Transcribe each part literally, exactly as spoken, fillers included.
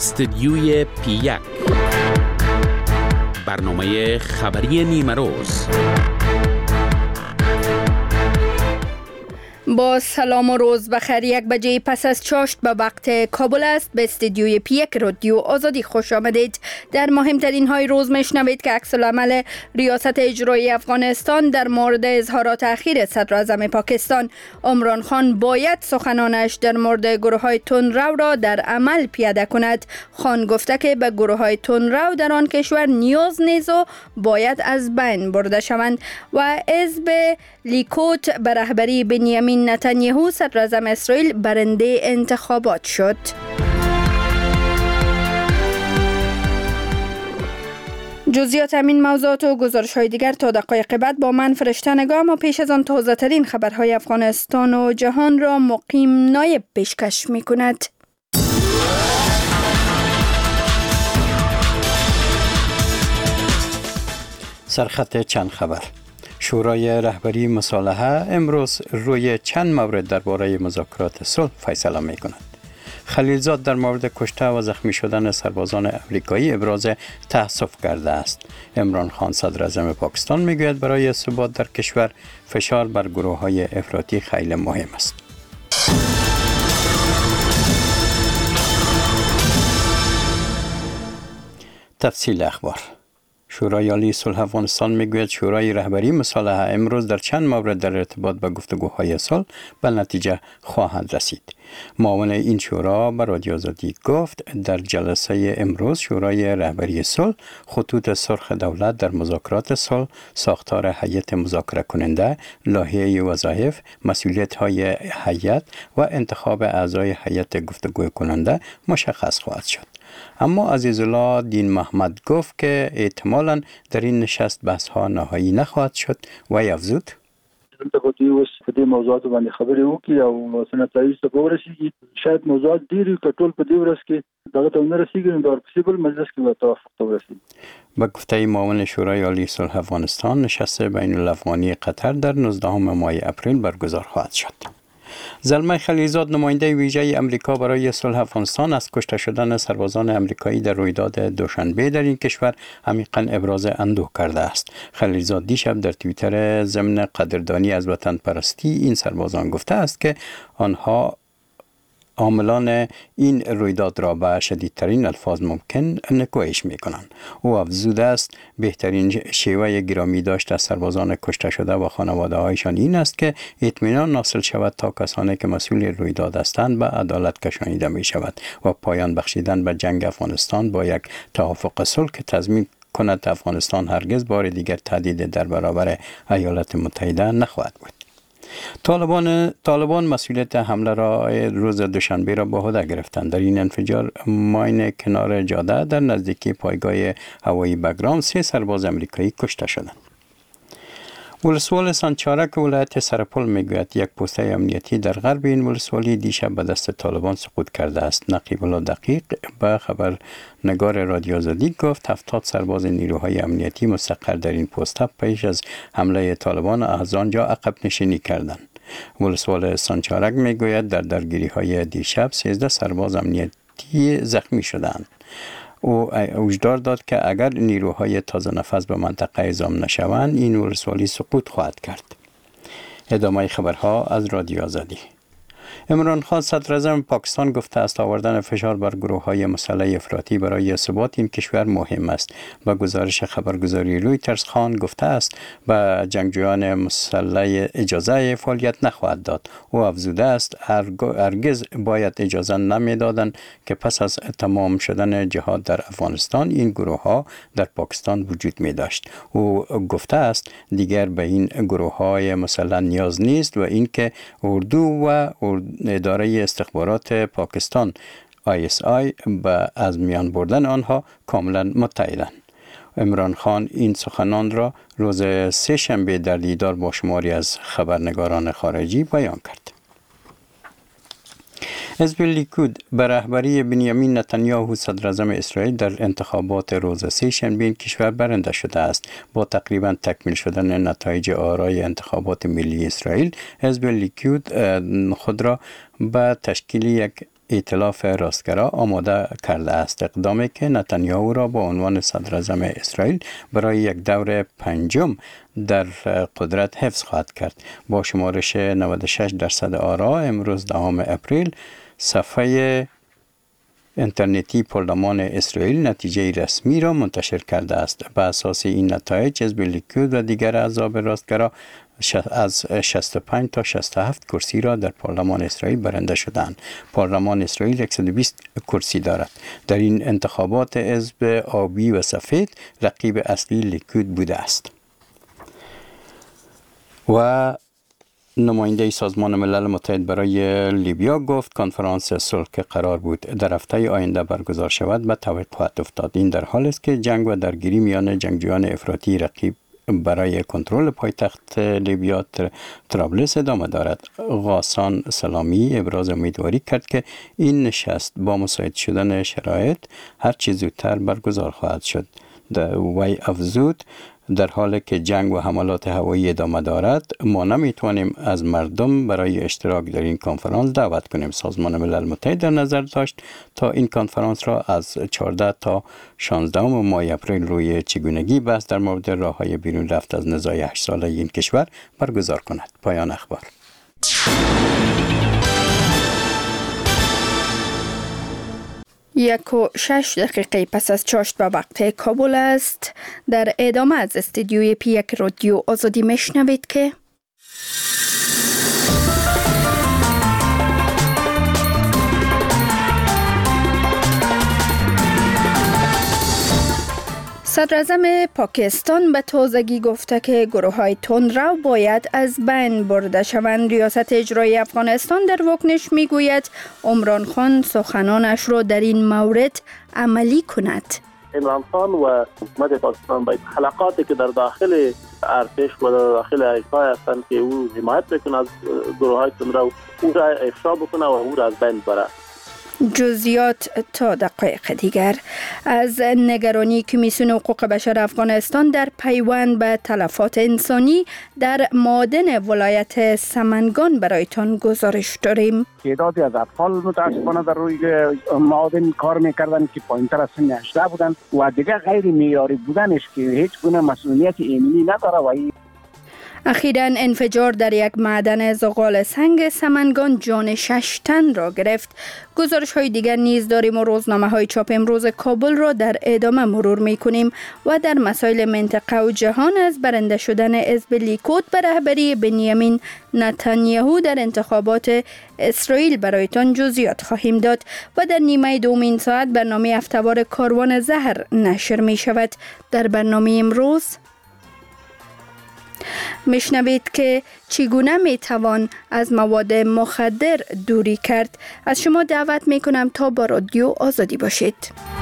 استدیوی پی یک، برنامه خبری نیمه روز. با سلام و روز بخیر. یک بجه پس از چاشت به وقت کابل است. به استدیوی پی یک رادیو آزادی خوش آمدید. در مهمترین های روز میشنوید که عکس العمل ریاست اجرایی افغانستان در مورد اظهارات اخیر صدر اعظم پاکستان. عمران خان باید سخنانش در مورد گروه های تندرو را در عمل پیاده کند. خان گفته که به گروه های تندرو در آن کشور نیاز نیست و باید از بین برده شوند. و حزب لیکود به رهبری بنیامین نتانیاهو صدر اعظم اسرائیل برنده انتخابات شد. جزئیات همین موضوعات و گزارش های دیگر تا دقایق بعد با من فرشته نگاه. ما پیش از آن تازه ترین خبرهای افغانستان و جهان را مقیم نایب پیشکش می کند. سرخط چند خبر. شورای رهبری مصالحه امروز روی چند مورد درباره مذاکرات صلح فیصله می کند. خلیلزاد در مورد کشته و زخمی شدن سربازان امریکایی ابراز تأسف کرده است. عمران خان صدر اعظم پاکستان میگوید برای ثبات در کشور فشار بر گروه های افراطی خیلی مهم است. تفصیل اخبار. شورای عالی صلح افغانستان میگوید شورای رهبری مصالحه امروز در چند مورد در ارتباط به گفتگوهای صلح به نتیجه خواهد رسید. معاون این شورا به رادیو آزادی گفت در جلسه امروز شورای رهبری صلح خطوط سرخ دولت در مذاکرات صلح، ساختار هیئت مذاکره کننده، لایحه وظایف، مسئولیت‌های هیئت و انتخاب اعضای هیئت گفتگو کننده مشخص خواهد شد. اما عزیزالله دین محمد گفت که احتمالاً در این نشست بحث ها نهایی نخواهد شد و افزود دلته په دې اوس په دې موضوعاتو باندې خبرې وکړي او سنتایي څه ورسیږي. شاید موضوعات ډېر کټول په دې ورځ کې دغه ته نه رسیږي نو د پوسیبل مجلس کې به توافق ته ورسیږي. به گفته معاون شورای عالی صلح افغانستان نشست بین الافغانی قطر در نوزدهم ماه اپریل برگزار خواهد شد. زلمه خلیلزاد نماینده ویژه امریکا برای صلح افغانستان از کشته شدن سربازان امریکایی در رویداد دوشنبه در این کشور عمیقاً ابراز اندوه کرده است. خلیلزاد دیشب در توییتر ضمن قدردانی از وطن پرستی این سربازان گفته است که آنها عاملان این رویداد را به شدیدترین الفاظ ممکن نکوهش می کنند. او افزوده است بهترین شیوه گرامی داشت از سربازان کشته شده و خانواده هایشان این است که اطمینان حاصل شود تا کسانی که مسئول رویداد هستند به عدالت کشانیده می شود و پایان بخشیدن به جنگ افغانستان با یک توافق صلح که تضمین کند افغانستان هرگز بار دیگر تهدید در برابر ایالات متحده نخواهد بود. طالبان طالبان مسئولیت حمله را روز دوشنبه را به عهده گرفتند. در این انفجار ماین کنار جاده در نزدیکی پایگاه هوایی بگرام سه سرباز امریکایی کشته شدند. ولسوال سانچارک ولایت سرپل میگوید یک پوسته امنیتی در غرب این ولسوالی دیشب به دست طالبان سقوط کرده است. نقیب الله دقیق به خبرنگار رادیو آزادی گفت هفتاد سرباز نیروهای امنیتی مستقر در این پوسته پیش از حمله طالبان از آنجا عقب نشینی کردند. ولسوال سانچارک میگوید در درگیری های دیشب سیزده سرباز امنیتی زخمی شدند. او هشدار داد که اگر نیروهای تازه نفس به منطقه اعزام نشوند این ولسوالی سقوط خواهد کرد. ادامه خبرها از رادیو آزادی. عمران خان صدر اعظم پاکستان گفته است آوردن فشار بر گروه‌های مسلح افراطی برای ثبات این کشور مهم است. با گزارش خبرگزاری رویترز خان گفته است به جنگجویان مسلح اجازه فعالیت نخواهد داد. او افزوده است هرگز باید اجازه نمیدادند که پس از تمام شدن جهاد در افغانستان این گروه‌ها در پاکستان وجود می داشت. او گفته است دیگر به این گروه‌های مسلح نیاز نیست و اینکه اردو و اداره استخبارات پاکستان آی اس آی به از میان بردن آنها کاملا متحدند. عمران خان این سخنان را روز سه شنبه در دیدار با شماری از خبرنگاران خارجی بیان کرد. حزب لیکود به رهبری بنیامین نتانیاهو صدر اعظم اسرائیل در انتخابات روز سه شنبه کشور برنده شده است. با تقریبا تکمیل شدن نتایج آرای انتخابات ملی اسرائیل، حزب لیکود خود را به تشکیل یک ائتلاف راستگرا آماده کرده است، اقدامی که نتانیاهو را با عنوان صدراعظم اسرائیل برای یک دور پنجم در قدرت حفظ خواهد کرد. با شمارش نود و شش درصد آرا امروز دهم اپریل صفحه اینترنتی پارلمان اسرائیل نتیجه رسمی را منتشر کرده است. به اساس این نتایج حزب لیکود و دیگر احزاب راستگرا از شصت و پنج تا شصت و هفت کرسی را در پارلمان اسرائیل برنده شدند. پارلمان اسرائیل صد و بیست کرسی دارد. در این انتخابات حزب آبی و سفید رقیب اصلی لیکود بوده است. و نماینده سازمان ملل متحد برای لیبیا گفت کنفرانس صلح که قرار بود در هفته آینده برگزار شود به توقف افتاد. این در حالی است که جنگ و درگیری میان جنگجویان افراطی رقیب برای کنترل پایتخت لیبیا طرابلس ادامه دارد. غاسان سلامی ابراز امیدواری کرد که این نشست با مساعد شدن شرایط هر چه زودتر برگزار خواهد شد. وی افزود در حالی که جنگ و حملات هوایی ادامه دارد ما نمیتوانیم از مردم برای اشتراک در این کنفرانس دعوت کنیم. سازمان ملل متحد در نظر داشت تا این کنفرانس را از چهارده تا شانزده ماه اپریل روی چگونگی بحث در مورد راههای بیرون رفت از نزاع هشت ساله این کشور برگزار کند. پایان اخبار. یک و شش دقیقه پس از چاشت به وقت کابل است. در ادامه از استودیوی پی یک رادیو آزادی میشنوید که صدراعظم پاکستان به تازگی گفته که گروه های تندرو باید از بین برده شوند. ریاست اجرایی افغانستان در واکنش می گوید عمران خان سخنانش را در این مورد عملی کند. عمران خان و حکومت پاکستان باید حلقاتی که در داخل ارتش و در داخل ایفای هستند که او حمایت بکنه از گروه های تندرو، او را افشا بکنه و او را از بین ببره. جزئیات تا دقایق دیگر. از نگرانی کمیسیون حقوق بشر افغانستان در پیوند به تلفات انسانی در معادن ولایت سمنگان برایتان گزارش داریم. تعدادی از اطفال متاسفانه در روی معادن کار میکردن که پایینتر از سن هجده بودن و دیگه غیر معیاری بودنش که هیچ گونه مسئولیت ایمنی نداره. و اخیراً انفجار در یک معدن زغال سنگ سمنگان جان شش تن را گرفت. گزارش های دیگر نیز داریم و روزنامه های چاپ امروز کابل را در ادامه مرور می کنیم و در مسائل منطقه و جهان از برنده شدن حزب لیکود به رهبری بنیامین نتانیاهو در انتخابات اسرائیل برایتان جزئیات خواهیم داد و در نیمه دومین ساعت برنامه هفته‌وار کاروان زهر نشر می شود. در برنامه امروز میشنوید که چگونه میتوان از مواد مخدر دوری کرد. از شما دعوت میکنم تا با رادیو آزادی باشید.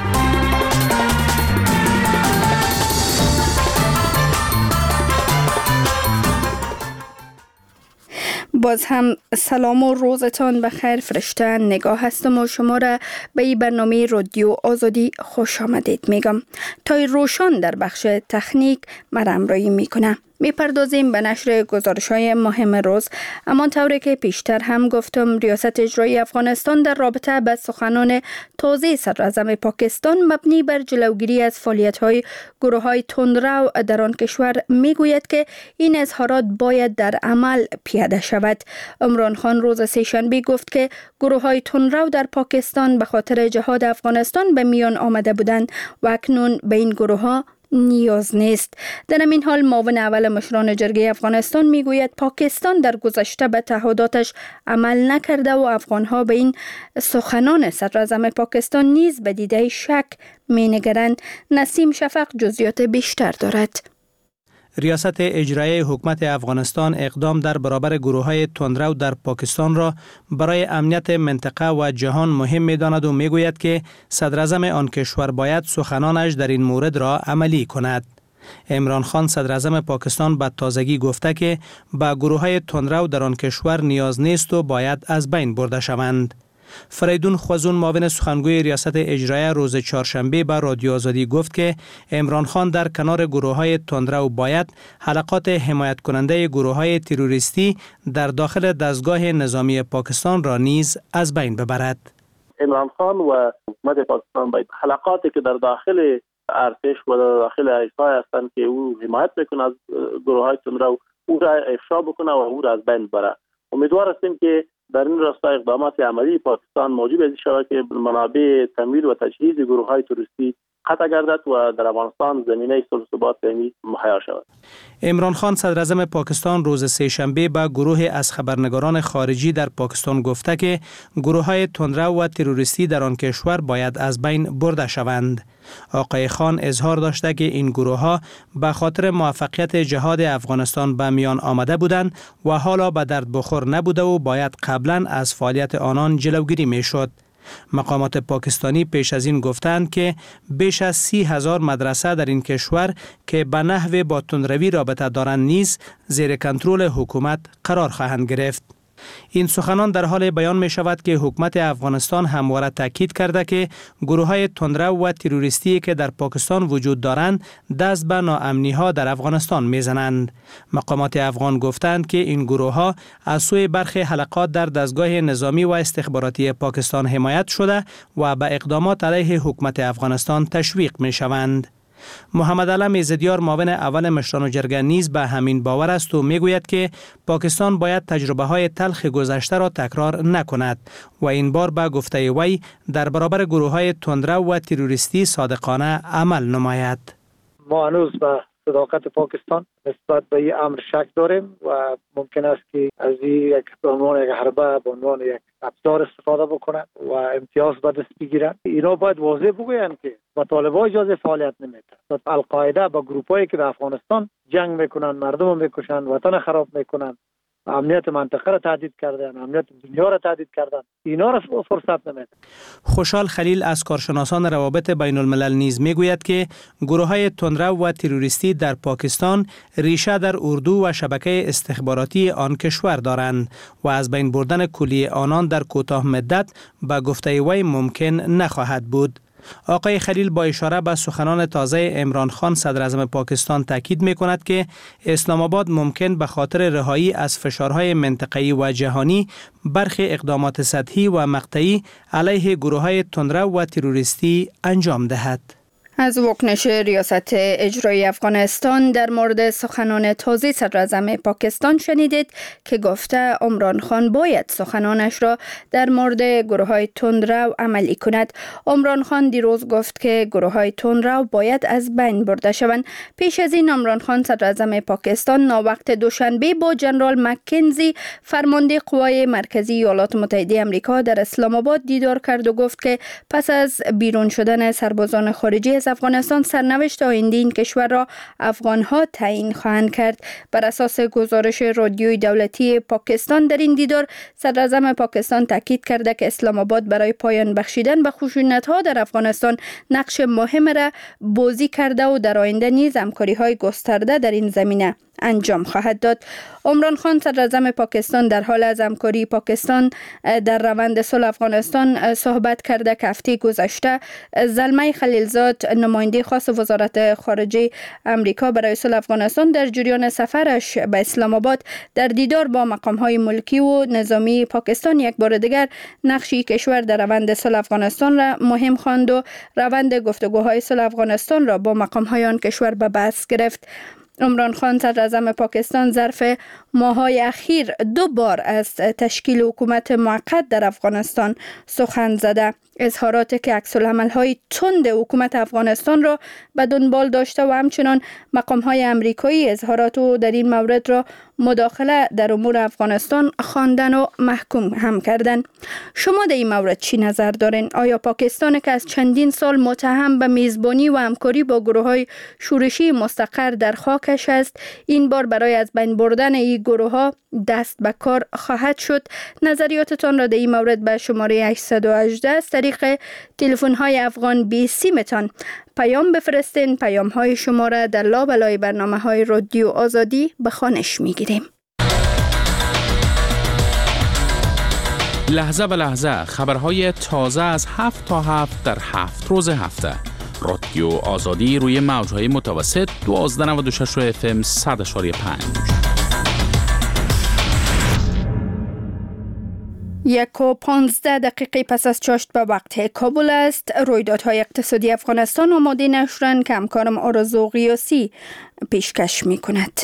باز هم سلام و روزتان بخیر. فرشته نگاه هستم و شما را به این برنامه رادیو آزادی خوش آمدید میگم. تا روشان در بخش تکنیک مرا همراهی میکنه. میپردازیم به نشر گزارش‌های مهم روز. اما طوری که پیشتر هم گفتم، ریاست اجرایی افغانستان در رابطه با سخنان تازه صدراعظم پاکستان مبنی بر جلوگیری از فعالیت‌های گروه‌های تندرو در آن کشور میگوید که این اظهارات باید در عمل پیاده شود. عمران خان روز سه‌شنبه گفت که گروه‌های تندرو در پاکستان به خاطر جهاد افغانستان به میان آمده بودند و اکنون به این گروه‌ها نیاز نیست. در این حال معاون اول مشران جرگه افغانستان میگوید پاکستان در گذشته به تعهداتش عمل نکرده و افغانها به این سخنان صدراعظم پاکستان نیز به دیده شک مینگرند. نسیم شفق جزئیات بیشتر دارد. ریاست اجرایی حکومت افغانستان اقدام در برابر گروه‌های تندرو در پاکستان را برای امنیت منطقه و جهان مهم می‌داند و می‌گوید که صدراعظم آن کشور باید سخنانش در این مورد را عملی کند. عمران خان صدراعظم پاکستان به تازگی گفته که با گروه‌های تندرو در آن کشور نیاز نیست و باید از بین برده شوند. فریدون خوازون معاون سخنگوی ریاست اجرایی روز چهارشنبه به رادیو آزادی گفت که عمران خان در کنار گروه‌های تندرو باید حلقات حمایت کننده گروه‌های تروریستی در داخل دستگاه نظامی پاکستان را نیز از بین ببرد. عمران خان و حکومت پاکستان باید خلقاتی که در داخل ارتش و در داخل ایسای هستند که او حمایت میکنه از گروه های تندرو، او را افشا بکنه و او را از بین ببره. امیدوار هستیم که در این راستا اقدامات عملی پاکستان موجب از شود که منابع تمویل و تجهیز گروه های تروریستی قطع گردد و در افغانستان زمینه صلح و ثبات دائمی مهیا شود. عمران خان صدر اعظم پاکستان روز سه‌شنبه به گروه از خبرنگاران خارجی در پاکستان گفته که گروه های تندرو و تروریستی در آن کشور باید از بین برده شوند. آقای خان اظهار داشته که این گروه ها به خاطر موفقیت جهاد افغانستان به میان آمده بودند و حالا به درد بخور نبوده و باید قبلا از فعالیت آنان جلوگیری می شد. مقامات پاکستانی پیش از این گفتند که بیش از سی هزار مدرسه در این کشور که به نحو با تندروی رابطه دارند نیز زیر کنترل حکومت قرار خواهند گرفت. این سخنان در حال بیان می شود که حکومت افغانستان همواره تاکید کرده که گروه های تندرو و تروریستی که در پاکستان وجود دارند دست به ناامنی ها در افغانستان می زنند. مقامات افغان گفتند که این گروه ها از سوی برخی حلقات در دستگاه نظامی و استخباراتی پاکستان حمایت شده و به اقدامات علیه حکومت افغانستان تشویق می شوند. محمد علم عزتیار معاون اول مشران جرگه نیز به همین باور است و میگوید که پاکستان باید تجربه های تلخ گذشته را تکرار نکند و این بار به گفته وی در برابر گروه های تندرو و تروریستی صادقانه عمل نماید. ما هنوز به صداقت پاکستان نسبت به این امر شک داریم و ممکن است که از این یک به عنوان یک حربه به عنوان یک ابزار استفاده بکنند و امتیاز به دست بگیرند. اینا باید واضح بگویند که با طالبان اجازه فعالیت نمیده. القاعده با گروپایی که در افغانستان جنگ میکنن، مردم رو میکشن، وطن خراب میکنن، امنیت منطقه را تهدید کردن، امنیت دنیا را تهدید کردن، اینا را فرصت نمیده. خوشحال خلیل از کارشناسان روابط بین الملل نیز میگوید که گروه های تندرو و تروریستی در پاکستان ریشه در اردو و شبکه استخباراتی آن کشور دارند و از بین بردن کلی آنان در کوتاه مدت به گفته وی ممکن نخواهد بود. آقای خلیل با اشاره به سخنان تازه عمران خان صدر اعظم پاکستان تاکید می کند که اسلام آباد ممکن به خاطر رهایی از فشارهای منطقه‌ای و جهانی برخی اقدامات سطحی و مقطعی علیه گروه‌های تندرو و تروریستی انجام دهد. از واکنش ریاست اجرایی افغانستان در مورد سخنان تازه صدر اعظم پاکستان شنیدید که گفته عمران خان باید سخنانش را در مورد گروه های تندرو عملی کند. عمران خان دیروز گفت که گروه های تندرو باید از بین برده شوند. پیش از این عمران خان صدر اعظم پاکستان ناوقت دوشنبه با جنرال مکنزی فرمانده قوای مرکزی ایالات متحده آمریکا در اسلام آباد دیدار کرد و گفت که پس از بیرون شدن سربازان خارجی از افغانستان سرنوشت آینده این کشور را افغانها تعیین خواهند کرد. بر اساس گزارش رادیوی دولتی پاکستان در این دیدار صدر اعظم پاکستان تاکید کرده که اسلام آباد برای پایان بخشیدن به خشونت‌ها در افغانستان نقش مهم را بازی کرده و در آینده نیز همکاری‌های گسترده در این زمینه انجام خواهد داد. عمران خان صدر اعظم پاکستان در حال از همکاری پاکستان در روند صلح افغانستان صحبت کرده که هفته گذشته زلمه خلیلزاد نماینده خاص وزارت خارجه امریکا برای صلح افغانستان در جریان سفرش به اسلام آباد در دیدار با مقام‌های ملکی و نظامی پاکستان یک بار دیگر نقشی کشور در روند صلح افغانستان را مهم خواند و روند گفتگوهای صلح افغانستان را با مقام‌های آن کشور به بحث گرفت. عمران خان صدر اعظم پاکستان ظرف ماه‌های اخیر دو بار از تشکیل حکومت موقت در افغانستان سخن زده. اظهاراتی که عکس‌العمل‌های تند حکومت افغانستان را به دنبال داشته و همچنان مقام‌های آمریکایی اظهارات و در این مورد را مداخله در امور افغانستان خواندن و محکوم هم کردن. شما در این مورد چی نظر دارین؟ آیا پاکستان که از چندین سال متهم به میزبانی و همکاری با گروه‌های شورشی مستقر در خاکش است، این بار برای از بین بردن این گروه‌ها دست به کار خواهد شد؟ نظریاتتان را در این مورد به شماره هشتصد و هجده از طریق تلفن‌های افغان بی سیمتان پیام بفرستین. پیام‌های شما را در لابلای برنامه‌های رادیو آزادی به خوانش می‌گیریم. لحظه به لحظه خبرهای تازه از هفت تا هفت در هفت روز هفته. رادیو آزادی روی موج‌های متوسط دوازده نود و شش اف ام صد و پنج. یک و پانزده دقیقه پس از چاشت به وقت کابل است. رویدادهای اقتصادی افغانستان آماده نشدند که همکارم آرزو قیاسی پیشکش می کند.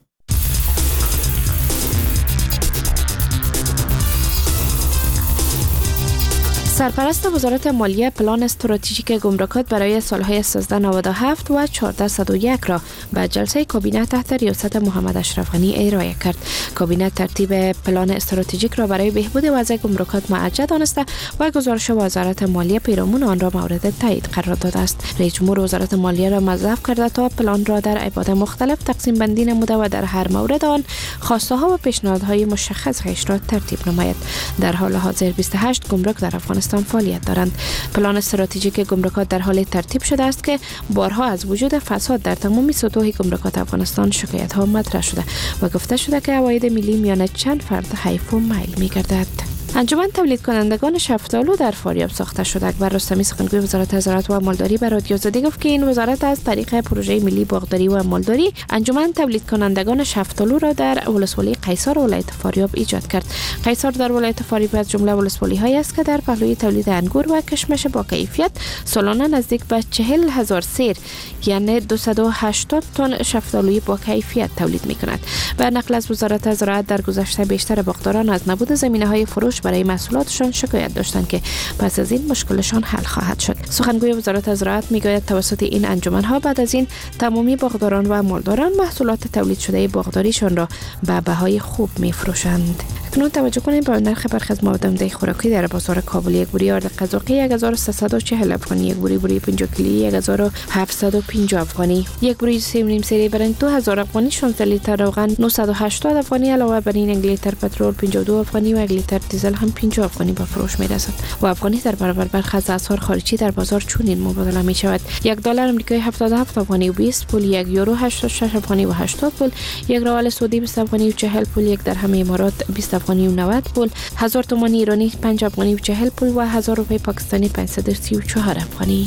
سرپرست وزارت مالیه پلان استراتژیک گمرکات برای سالهای سیزده نود و هفت و چهارده صد و یک را به جلسه کابینه تحت ریاست محمد اشرف غنی ارائه کرد. کابینه ترتیب پلان استراتژیک را برای بهبود وضع گمرکات معجل دانسته و گزارش وزارت مالیه پیرامون آن را مورد تایید قرار داده است. رئیس جمهور وزارت مالیه را موظف کرده تا پلان را در ابعاد مختلف تقسیم بندی نموده و در هر مورد آن خواسته ها و پیشنهادهای مشخص را ترتیب نماید. در حال حاضر بیست و هشت گمرک در افغانستان فعالیت دارند. پلان استراتژیک گمرکات در حال ترتیب شده است که بارها از وجود فساد در تمامی سطوح گمرکات افغانستان شکایت ها مطرح شده و گفته شده که عواید ملی میان چند فرد حیف و میل می گردد. انجمن تولید کنندگان شفتالو در فاریاب ساخته شده. اکبر رستمی سخنگوی وزارت زراعت و مالداری به رادیو آزادی گفت که این وزارت از طریق پروژه ملی باغداری و مالداری انجمن تولید کنندگان شفتالو را در ولسوالی قیصار ولایت فاریاب ایجاد کرد. قیصار در ولایت فاریاب از جمله ولسوالی هایی است که در پهلوی تولید انگور و کشمش با کیفیت سالانه نزدیک به چهل هزار سیر یعنی دویست و هشتاد تن شفتالوی با کیفیت تولید می کند. به نقل از وزارت زراعت در گذشته بیشتر باغداران از نبود زمینه های فروش برای محصولاتشان شکایت داشتند که پس از این مشکلشان حل خواهد شد. سخنگوی وزارت زراعت میگوید توسط این انجمن‌ها بعد از این تمامی باغداران و مالداران محصولات تولید شده باغداریشان را به بهای خوب می‌فروشند. اکنون توجه کنید به نرخ برخی از مواد خوراکی در بازار کابل. یک بوری آرد قزاقی یک هزار و سیصد و چهل افغانی، یک بوری بوری پنجاه کیلویی یک هزار و هفتصد و پنجاه افغانی، یک بوری سیم نیم سری برنج دو هزار افغانی، شانزده لیتر روغن نهصد و هشتاد افغانی، علاوه بر این یک لیتر پترول پنجاه و دو افغانی و یک لیتر دیزل هم پنجاه افغانی به فروش می‌رسد. و افغانی در برابر برخی از اسعار خارجی در بازار چنین مبادله می‌شود: یک دلار آمریکایی هفتاد و هفت افغانی و بیست پول، یک یورو هشتاد و شش افغانی و هشتاد پول، یک ریال سعودی بیست افغانی و چهل پول، یک درهم امارات بیست افغانی و نود پول، هزار تومان ایرانی پنج افغانی و چهل پول و هزار روپیه پاکستانی پانصد و سی و چهار افغانی.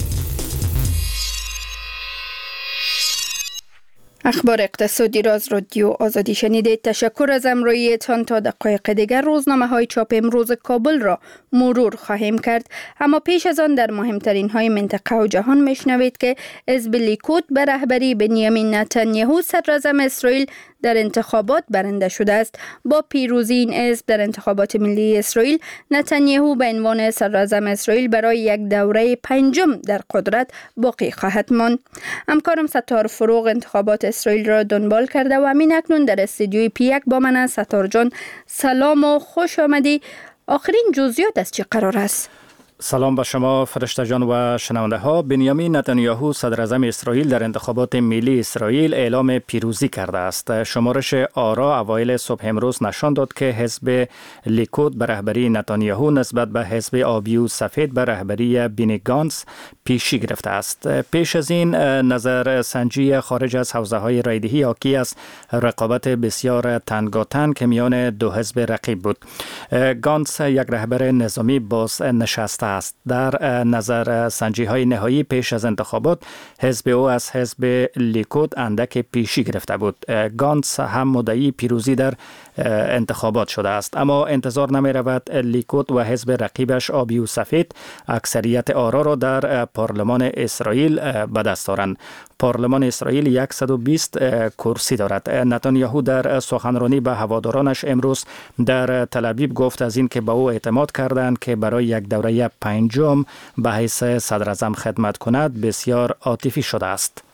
اخبار اقتصادی را از رادیو آزادی شنیدید. تشکر از همراهیتان. تا دقایق دیگر روزنامه های چاپ امروز کابل را مرور خواهیم کرد، اما پیش از آن در مهمترین های منطقه و جهان میشنوید که حزب لیکود به رهبری بنیامین نتانیاهو صدراعظم اسرائیل در انتخابات برنده شده است. با پیروزی این حزب در انتخابات ملی اسرائیل، نتانیاهو به عنوان صدراعظم اسرائیل برای یک دوره پنجم در قدرت باقی خواهد ماند. همکارم ستار فروغ انتخابات اسرائیل را دنبال کرده و همین اکنون در استودیوی پی یک با من است. ستار جان سلام و خوش آمدی. آخرین جزئیات از چه قرار است؟ سلام به شما فرشته جان و شنونده ها. بنیامین نتانیاهو صدراعظم اسرائیل در انتخابات ملی اسرائیل اعلام پیروزی کرده است. شمارش آرا اوایل صبح امروز نشان داد که حزب لیکود به رهبری نتانیاهو نسبت به حزب آبی و سفید به رهبری بینی گانتز پیشی گرفته است. پیش از این نظر سنجی خارج از حوزه های رایدهی حاکی است رقابت بسیار تنگاتنگ که میان دو حزب رقیب بود. گانتز یک رهبر نظامی باز نشسته است. در نظر سنجی های نهایی پیش از انتخابات حزب او از حزب لیکود اندک پیشی گرفته بود. گانتز هم مدعی پیروزی در انتخابات شده است، اما انتظار نمی رود لیکود و حزب رقیبش آبی و سفید اکثریت آرا را در پارلمان اسرائیل به دست دارند. پارلمان اسرائیل صد و بیست کرسی دارد. نتانیاهو در سخنرانی به هوادارانش امروز در تل‌آویو گفت از این که به او اعتماد کردند که برای یک دوره پنجم به حیث صدراعظم خدمت کند بسیار عاطفی شده است.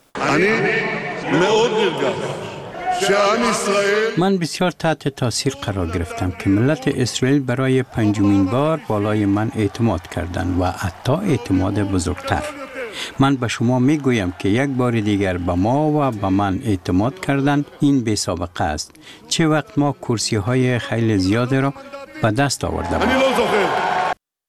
من بسیار تحت تاثیر قرار گرفتم که ملت اسرائیل برای پنجمین بار بالای من اعتماد کردند و حتی اعتماد بزرگتر. من به شما می گویم که یک بار دیگر به ما و به من اعتماد کردن این بی سابقه است. چه وقت ما کرسی های خیلی زیاد را به دست آورده بود.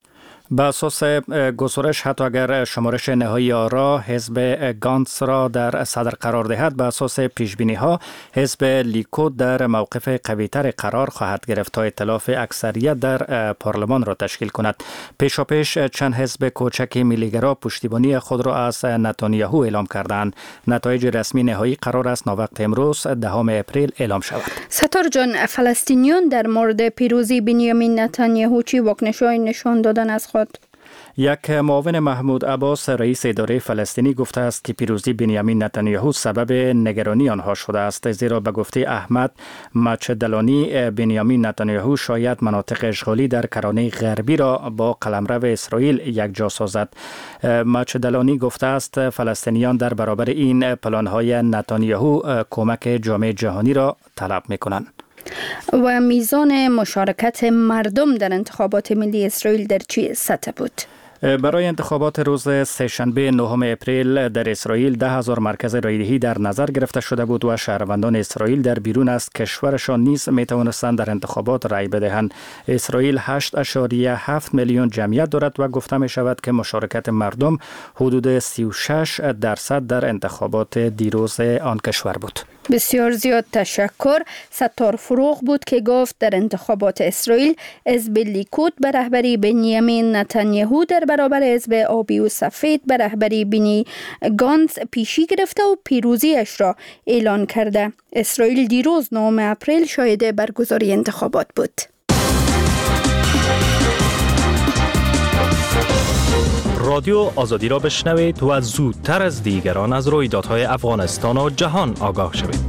به اساس گزارش حتی اگر شمارش نهایی آرا حزب گانتس را در صدر قرار دهد، به اساس پیشبینی ها حزب لیکود در موقف قویتر قرار خواهد گرفت تا ائتلاف اکثریت در پارلمان را تشکیل کند. پیشا پیش چند حزب کوچک ملیگرا پشتیبانی خود را از نتانیاهو اعلام کردند. نتایج رسمی نهایی قرار است ناوقت امروز دهم اپریل اعلام شود. ستار جان، فلسطینیان در مورد پیروزی بنیامین نتانیاهو چی واکنش‌های نشان دادن از خود؟ یک معاون محمود عباس رئیس اداره فلسطینی گفته است که پیروزی بنیامین نتانیاهو سبب نگرانی آنها شده است، زیرا به گفته احمد مچدلانی بنیامین نتانیاهو شاید مناطق اشغالی در کرانه غربی را با قلمرو اسرائیل یکجا سازد. مچدلانی گفته است فلسطینیان در برابر این پلان‌های نتانیاهو کمک جامعه جهانی را طلب می‌کنند. و میزان مشارکت مردم در انتخابات ملی اسرائیل در چه سطح بود؟ برای انتخابات روز سه‌شنبه نهم اپریل در اسرائیل ده هزار مرکز رایدهی در نظر گرفته شده بود و شهروندان اسرائیل در بیرون از کشورشان نیز می توانستند در انتخابات رای بدهند. اسرائیل هشت ممیز هفت میلیون جمعیت دارد و گفته می شود که مشارکت مردم حدود سی و شش درصد در انتخابات دیروز آن کشور بود. بسیار زیاد تشکر. ستار فروغ بود که گفت در انتخابات اسرائیل حزب لیکود به رهبری بنیامین نتانیاهو در برابر حزب آبی و سفید به رهبری بنی گانتس پیشی گرفته و پیروزیش را اعلان کرده. اسرائیل دیروز نهم اپریل شاهد برگزاری انتخابات بود. رادیو آزادی را بشنوید و زودتر از دیگران از رویدادهای افغانستان و جهان آگاه شوید.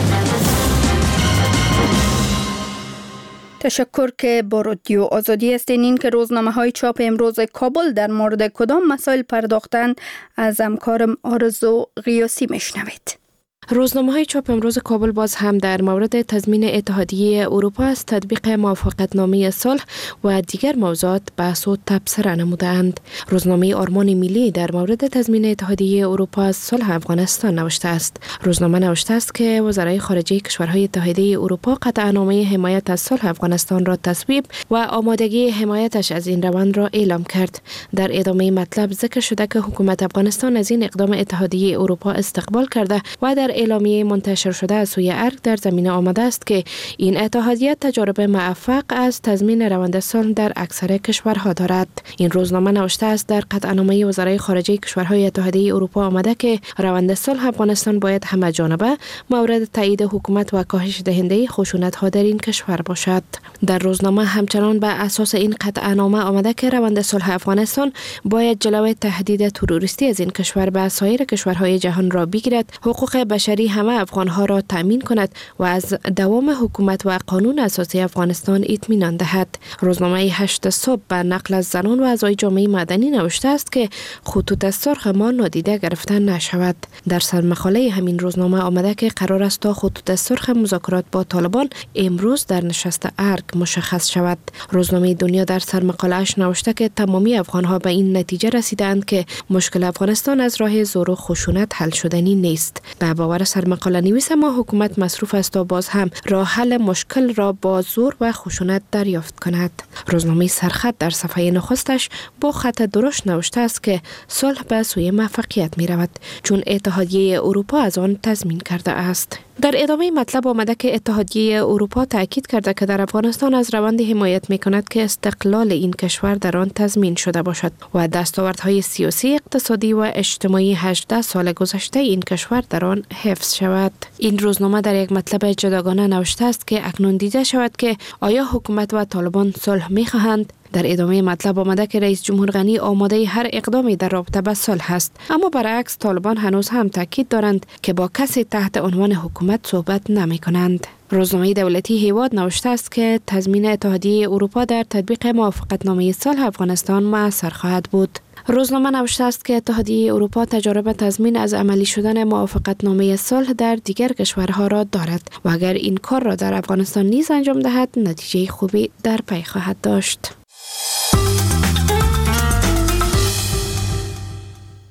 تشکر که با رادیو آزادی هستین. این که روزنامه های چاپ امروز کابل در مورد کدام مسائل پرداختند از همکارم آرزو غیاسی میشنوید. روزنامه‌های چاپ امروز کابل باز هم در مورد تضمین اتحادیه اروپا از تطبیق موافقتنامه صلح و دیگر موضوعات بحث و تبصره نمودند. روزنامه آرمان ملی در مورد تضمین اتحادیه اروپا از صلح افغانستان نوشته است. روزنامه نوشته است که وزرای خارجه کشورهای اتحادیه اروپا قطعنامه حمایت از صلح افغانستان را تصویب و آمادگی حمایتش از این روند را اعلام کرد. در ادامه مطلب ذکر شده که حکومت افغانستان از این اقدام اتحادیه اروپا استقبال کرده و در اعلامیه منتشر شده از سوی ارگ در زمینه آمده است که این اتحادیه تجارب موفق از تضمین روند صلح در اکثر کشورها دارد. این روزنامه نوشته است در قطعنامه وزرای خارجه کشورهای اتحادیه اروپا آمده که روند صلح افغانستان باید همه جانبه مورد تایید حکومت و کاهش دهنده خشونت‌ها در این کشور باشد. در روزنامه همچنان به اساس این قطعنامه آمده که روند صلح افغانستان باید جلوی تهدید تروریستی از این کشور به سایر کشورهای جهان را بگیرد، حقوق بشری همه افغانها را تأمین کند و از دوام حکومت و قانون اساسی افغانستان اطمینان دهد. روزنامه هشت صبح به نقل از زنان و اعضای جامعه مدنی نوشته است که خطوط سرخ ما نادیده گرفته نشود. در سرمقاله همین روزنامه آمده که قرار است تا خطوط سرخ مذاکرات با طالبان امروز در نشست ارگ مشخص شود. روزنامه دنیا در سرمقاله‌اش نوشته که تمامی افغانها به این نتیجه رسیدند که مشکل افغانستان از راه زور و خشونت حل شدنی نیست. به باور سرمقاله نویس ما حکومت مصروف است تا باز هم راه حل مشکل را با زور و خشونت دریافت کند. روزنامه سرخط در صفحه نخستش با خط درشت نوشته است که صلح به سوی موفقیت می رود چون اتحادیه اروپا از آن تضمین کرده است. در ادامه مطلب آمده که اتحادیه اروپا تاکید کرده که در افغانستان از روندی حمایت می کند که استقلال این کشور در آن تضمین شده باشد و دستاوردهای سیاسی، اقتصادی و اجتماعی هجده سال گذشته این کشور در آن حفظ شود. این روزنامه در یک مطلب جداگانه نوشته است که اکنون دیده شود که آیا حکومت و طالبان صلح می خواهند. در ادامه مطلب آمده که رئیس جمهور غنی آماده هر اقدامی در رابطه با صلح است، اما برعکس طالبان هنوز هم تاکید دارند که با کسی تحت عنوان حکومت صحبت نمی کنند. روزنامه دولتی هیواد نوشته است که تضمین اتحادیه اروپا در تطبیق موافقتنامه صلح افغانستان مؤثر خواهد بود. روزنامه نوشته است که اتحادیه اروپا تجربه تضمین از عملی شدن موافقتنامه صلح در دیگر کشورها را دارد و اگر این کار را در افغانستان نیز انجام دهد نتیجه خوبی در پی خواهد داشت.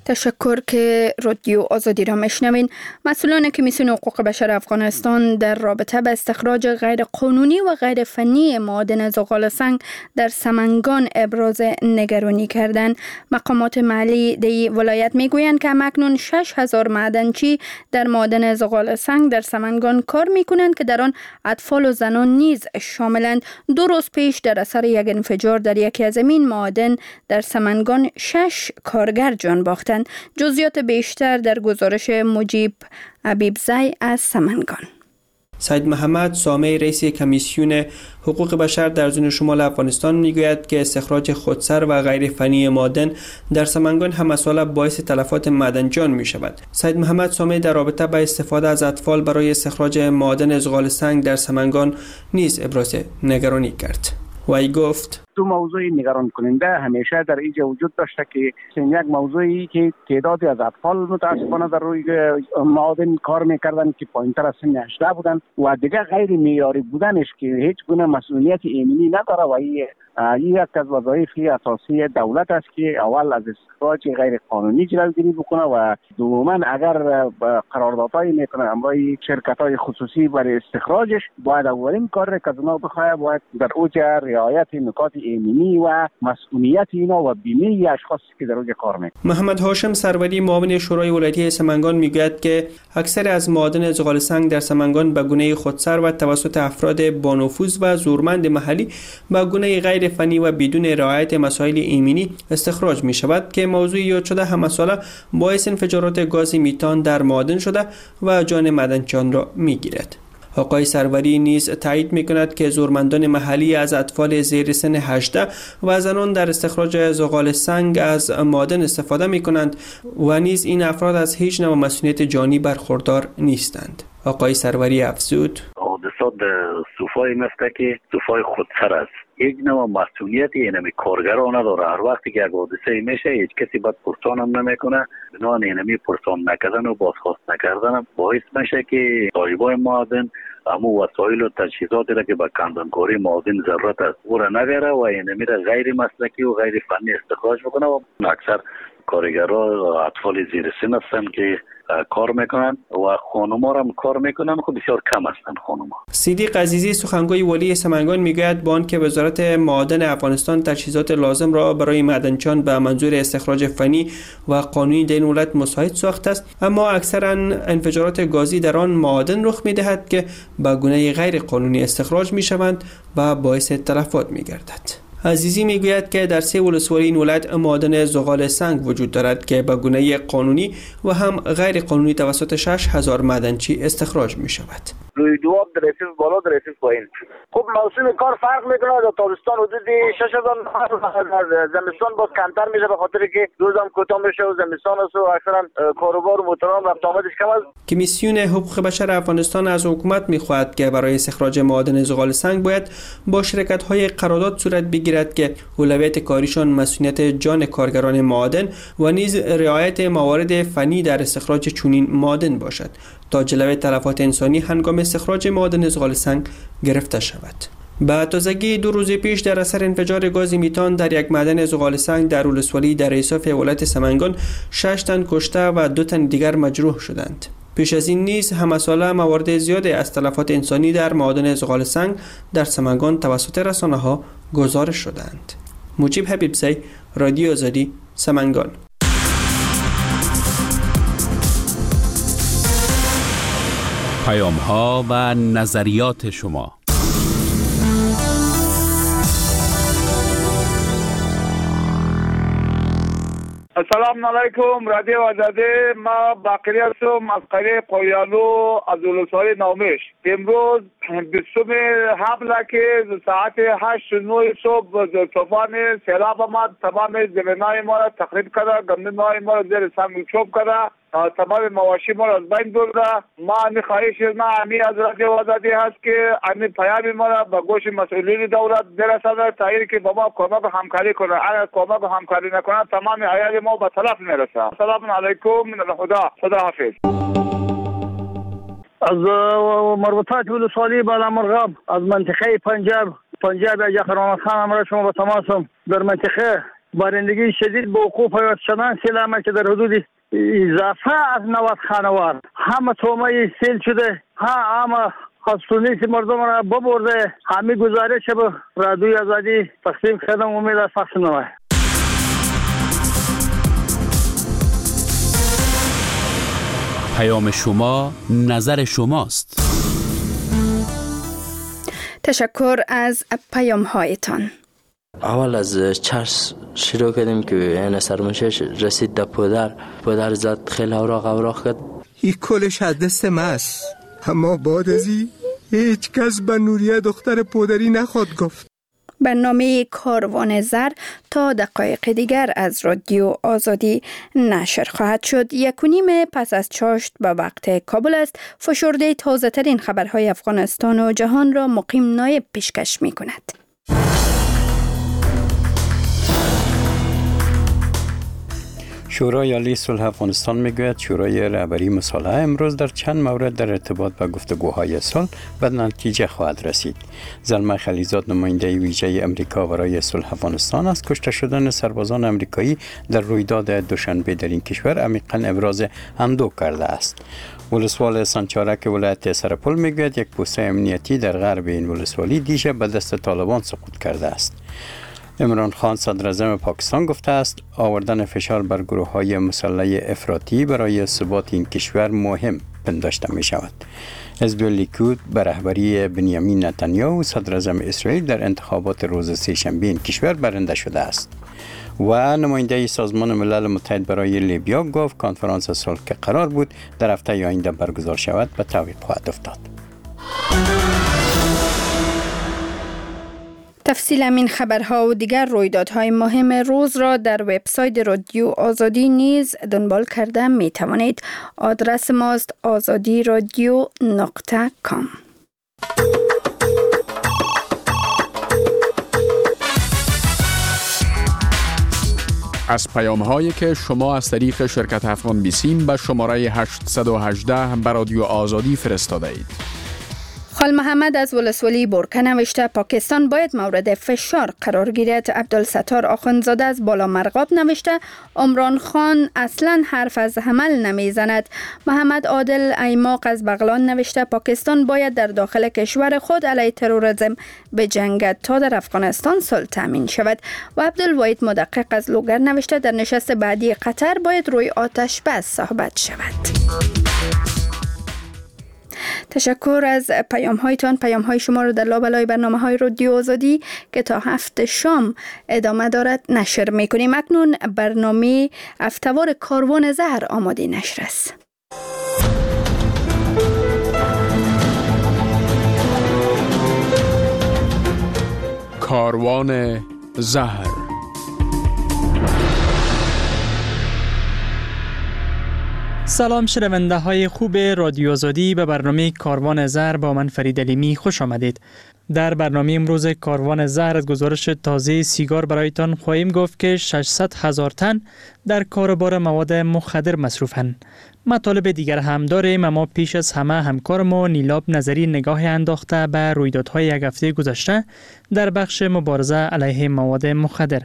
تشکر که رادیو آزادی را میشنوین. مسئولان کمیسیون حقوق بشر افغانستان در رابطه با استخراج غیر قانونی و غیر فنی معادن زغال سنگ در سمنگان ابراز نگرانی کردند. مقامات محلی دی ولایت میگویند که همکنون شش هزار معدنچی در معادن زغال سنگ در سمنگان کار میکنند که در آن اطفال و زنان نیز شاملند. دو روز پیش در اثر یک انفجار در یکی از این معادن در سمنگان شش کارگر جان باختند. جزئیات بیشتر در گزارش مجیب حبیبزی از سمنگان. سید محمد سامعی رئیس کمیسیون حقوق بشر در زون شمال افغانستان میگوید که استخراج خودسر و غیر فنی معادن در سمنگان همساله باعث تلفات معدنجان می شود. سید محمد سامعی در رابطه با استفاده از اطفال برای استخراج معادن زغال سنگ در سمنگان نیز ابراز نگرانی کرد. و ای گفت دو موضوع نگران کننده همیشه در اینجا وجود داشته که یک موضوعی که تعدادی از اطفال متاسفانه در روی معادن کار میکردن که پایینتر از سن هجده بودن و دیگه غیر معیاری بودنش که هیچ گونه مسئولیت ایمنی نداره و این یک از وظایف اساسی دولت است که اول از استخراج غیر قانونی جلوگیری بکنه و دوما اگر قراردادهای میکنه امرای شرکت‌های خصوصی برای استخراجش باید اولین کار که از اونا بخواه باید در اوج رعایت نکات ایمنی و مسئولیت اینا و بیمه اشخاصی که در اوج کار میکنه. محمد هاشم سروری معاون شورای ولایتی سمنگان میگوید که اکثر از معادن زغال سنگ در سمنگان به گونه خودسر و توسط افراد با نفوذ و زورمند محلی به گونه غیر فنی و بدون رعایت مسائل ایمنی استخراج می شود که موضوع یاد شده همساله باعث انفجارات گاز میتان در معادن شده و جان معدنچیان را می گیرد. آقای سروری نیز تایید می کند که زورمندان محلی از اطفال زیر سن هجده و زنان در استخراج زغال سنگ از معادن استفاده می کنند و نیز این افراد از هیچ نوع مسئولیت جانی برخوردار نیستند. آقای سروری افزود حادثات صوفای مثل که صوفای خودسر است. یک نوع مسئولیتی اینمی کارگران نداره. هر وقتی که یک حادثه میشه هیچ کسی باید پرسان هم نمیکنه. بنابراین اینمی پرسان نکردن و بازخواست نکردن باعث میشه که صاحبای معادن امو وسایل و تجهیزاتی را که به کندنکاری معادن ضرورت است او را نگیره و اینمی را غیر مسلکی و غیر فنی استخراج بکنه و اکثر کارگرها اطفال زیر سن هستند که کار میکنن و خانوما هم کار میکنن خب بسیار کم هستن خانوما. صدیق عزیزی سخنگوی ولی سمنگان میگوید با آنکه وزارت معادن افغانستان تجهیزات لازم را برای معدنچیان به منظور استخراج فنی و قانونی در این ولایت مساعد ساخته است اما اکثرا انفجارات گازی در آن معادن رخ میدهد که به گونه غیر قانونی استخراج میشوند و باعث تلفات میگردد. عزیزی میگوید که در سه ولسوالی این ولایت معادن زغال سنگ وجود دارد که به گونه قانونی و هم غیر قانونی توسط شش هزار معدنچی استخراج می شود. روی دواب در رسیف بالا در رسیف پایین. خب موسم کار فرق میکنه. در تابستان حدود شش هزار در زمستان باز کمتر میشه به خاطر که روزم کوتاه میشه و زمستان است و اکثرا کاروبار و موتوران رفت آمدش کم است. کمیسیون حقوق بشر افغانستان از حکومت میخواهد که برای استخراج معادن زغال سنگ باید با شرکت‌های قرارداد صورت بگیرد که اولویت کاریشان مسئولیت جان کارگران معادن و نیز رعایت موارد فنی در استخراج چنین معادن باشد تا جلوی تلفات انسانی هنگام استخراج معادن زغال سنگ گرفته شود. به تازگی دو روز پیش در اثر انفجار گاز میتان در یک معدن زغال سنگ در ولسوالی در ایساف ولایت سمنگان شش تن کشته و دو تن دیگر مجروح شدند. پیش از این نیز همساله موارد زیادی از تلفات انسانی در معادن زغال سنگ در سمنگان توسط رسانه‌ها گزارش شدند. مجیب حبیبزی، رادیو آزادی، سمنگان. پیام‌ها و نظریات شما. السلام علیکم رادیو آزادی. ما باقری هستم از قریه قویانو از ولسوالی نومیش. امروز بیستم حبله که ساعت هشت نه صبح طوفان سیلاب آمد، تمام زمینای ما را تخریب کرده، گندم‌های ما را زیر سنگ چوب کرده، تمام مواشی ما را از بین برده. ما امی خواهش ما امی از رادیو آزادی هست که امی پیام ما را به گوش مسئولین دولت برسانه تا اینکه با ما کمک و همکاری کنه. اگر کمک و همکاری نکنه تمام عیال ما به تلف میرسه. السلام علیکم من خدا خدا حافظ. از مربوطات ولسوالی بالامرغاب از منطقه پنجاب پنجاب اجا خرمان خان امر شما به تماسم در منطقه بارندگی شدید به وقوع پیوست شدن سیل آمد که در حدود اضافه از نود خانوار همه تومه سیل شده، ها همه خستونی که مردم را ببرده. همه گزارش به رادیوی آزادی تقسیم کردم. امید است پخش نماید. پیام شما نظر شماست. تشکر از پیام هایتان. اول از چرس شروع کردیم که این سرمشش رسید در پدر پدر زد خیلی اوراق اوراق کرد. این کلش از دست ماست، اما بعد از این هیچ کس به نوریه دختر پدری نخواد گفت. برنامه کاروان زر تا دقایق دیگر از رادیو آزادی نشر خواهد شد. یک و نیم پس از چاشت به وقت کابل است. فشرده تازه ترین خبرهای افغانستان و جهان را مقیم نایب پیشکش می کند. شورای عالی صلح افغانستان میگوید شورای رهبری مصالحه امروز در چند مورد در ارتباط با گفتگوهای صلح به نتیجه خواهد رسید. زلمه خلیزاد نماینده ویژه امریکا برای صلح افغانستان از کشته شدن سربازان امریکایی در رویداد دوشنبه در این کشور عمیقاً ابراز اندوه کرده است. ولسوال سنچارک ولایت سرپل میگوید یک پوسته امنیتی در غرب این ولسوالی دیشب به دست طالبان سقوط کرده است. عمران خان صدر اعظم پاکستان گفته است آوردن فشار بر گروه‌های مسلح افراطی برای ثبات این کشور مهم پنداشته می شود. حزب لیکود به رهبری بنیامین نتانیاهو صدر اعظم اسرائیل در انتخابات روز سه‌شنبه این کشور برنده شده است. و نماینده سازمان ملل متحد برای لیبیا گفت کنفرانس صلح که قرار بود در هفته آینده برگزار شود به تعویق خواهد افتاد. تفصیل این خبرها و دیگر رویدادهای مهم روز را در وبسایت رادیو آزادی نیز دنبال کرده می توانید. آدرس ماست آزادی رادیو نقطه کام. از پیام هایی که شما از طریق شرکت افغان بیسیم به شماره هشتصد و هجده به رادیو آزادی فرستاده اید. خال محمد از ولسوالی برکه نوشته پاکستان باید مورد فشار قرار گیرد. عبدالستار آخوندزاده از بالا مرغاب نوشته عمران خان اصلا حرف از حمل نمی زند. محمد عادل ایماق از بغلان نوشته پاکستان باید در داخل کشور خود علیه تروریسم بجنگد تا در افغانستان صلح تامین شود. و عبدالواحد مدقق از لوگر نوشته در نشست بعدی قطر باید روی آتش بس صحبت شود. تشکر از پیام هایتان. پیام های شما رو در لابلای برنامه های رادیو آزادی که تا هفت شام ادامه دارد نشر می کنیم. اکنون برنامه هفته‌وار کاروان زهر آماده نشر است. کاروان زهر. سلام شنونده های خوب رادیو آزادی، به برنامه کاروان زهر با من فرید علیمی خوش آمدید. در برنامه امروز کاروان زهر از گزارش تازه سیگار برایتان خواهیم گفت که ششصد هزار تن در کاربار مواد مخدر مصروفند. مطالب دیگر هم داریم، اما پیش از همه همکار ما نیلاب نظری نگاه انداخته به رویدادهای یک هفته گذشته در بخش مبارزه علیه مواد مخدر.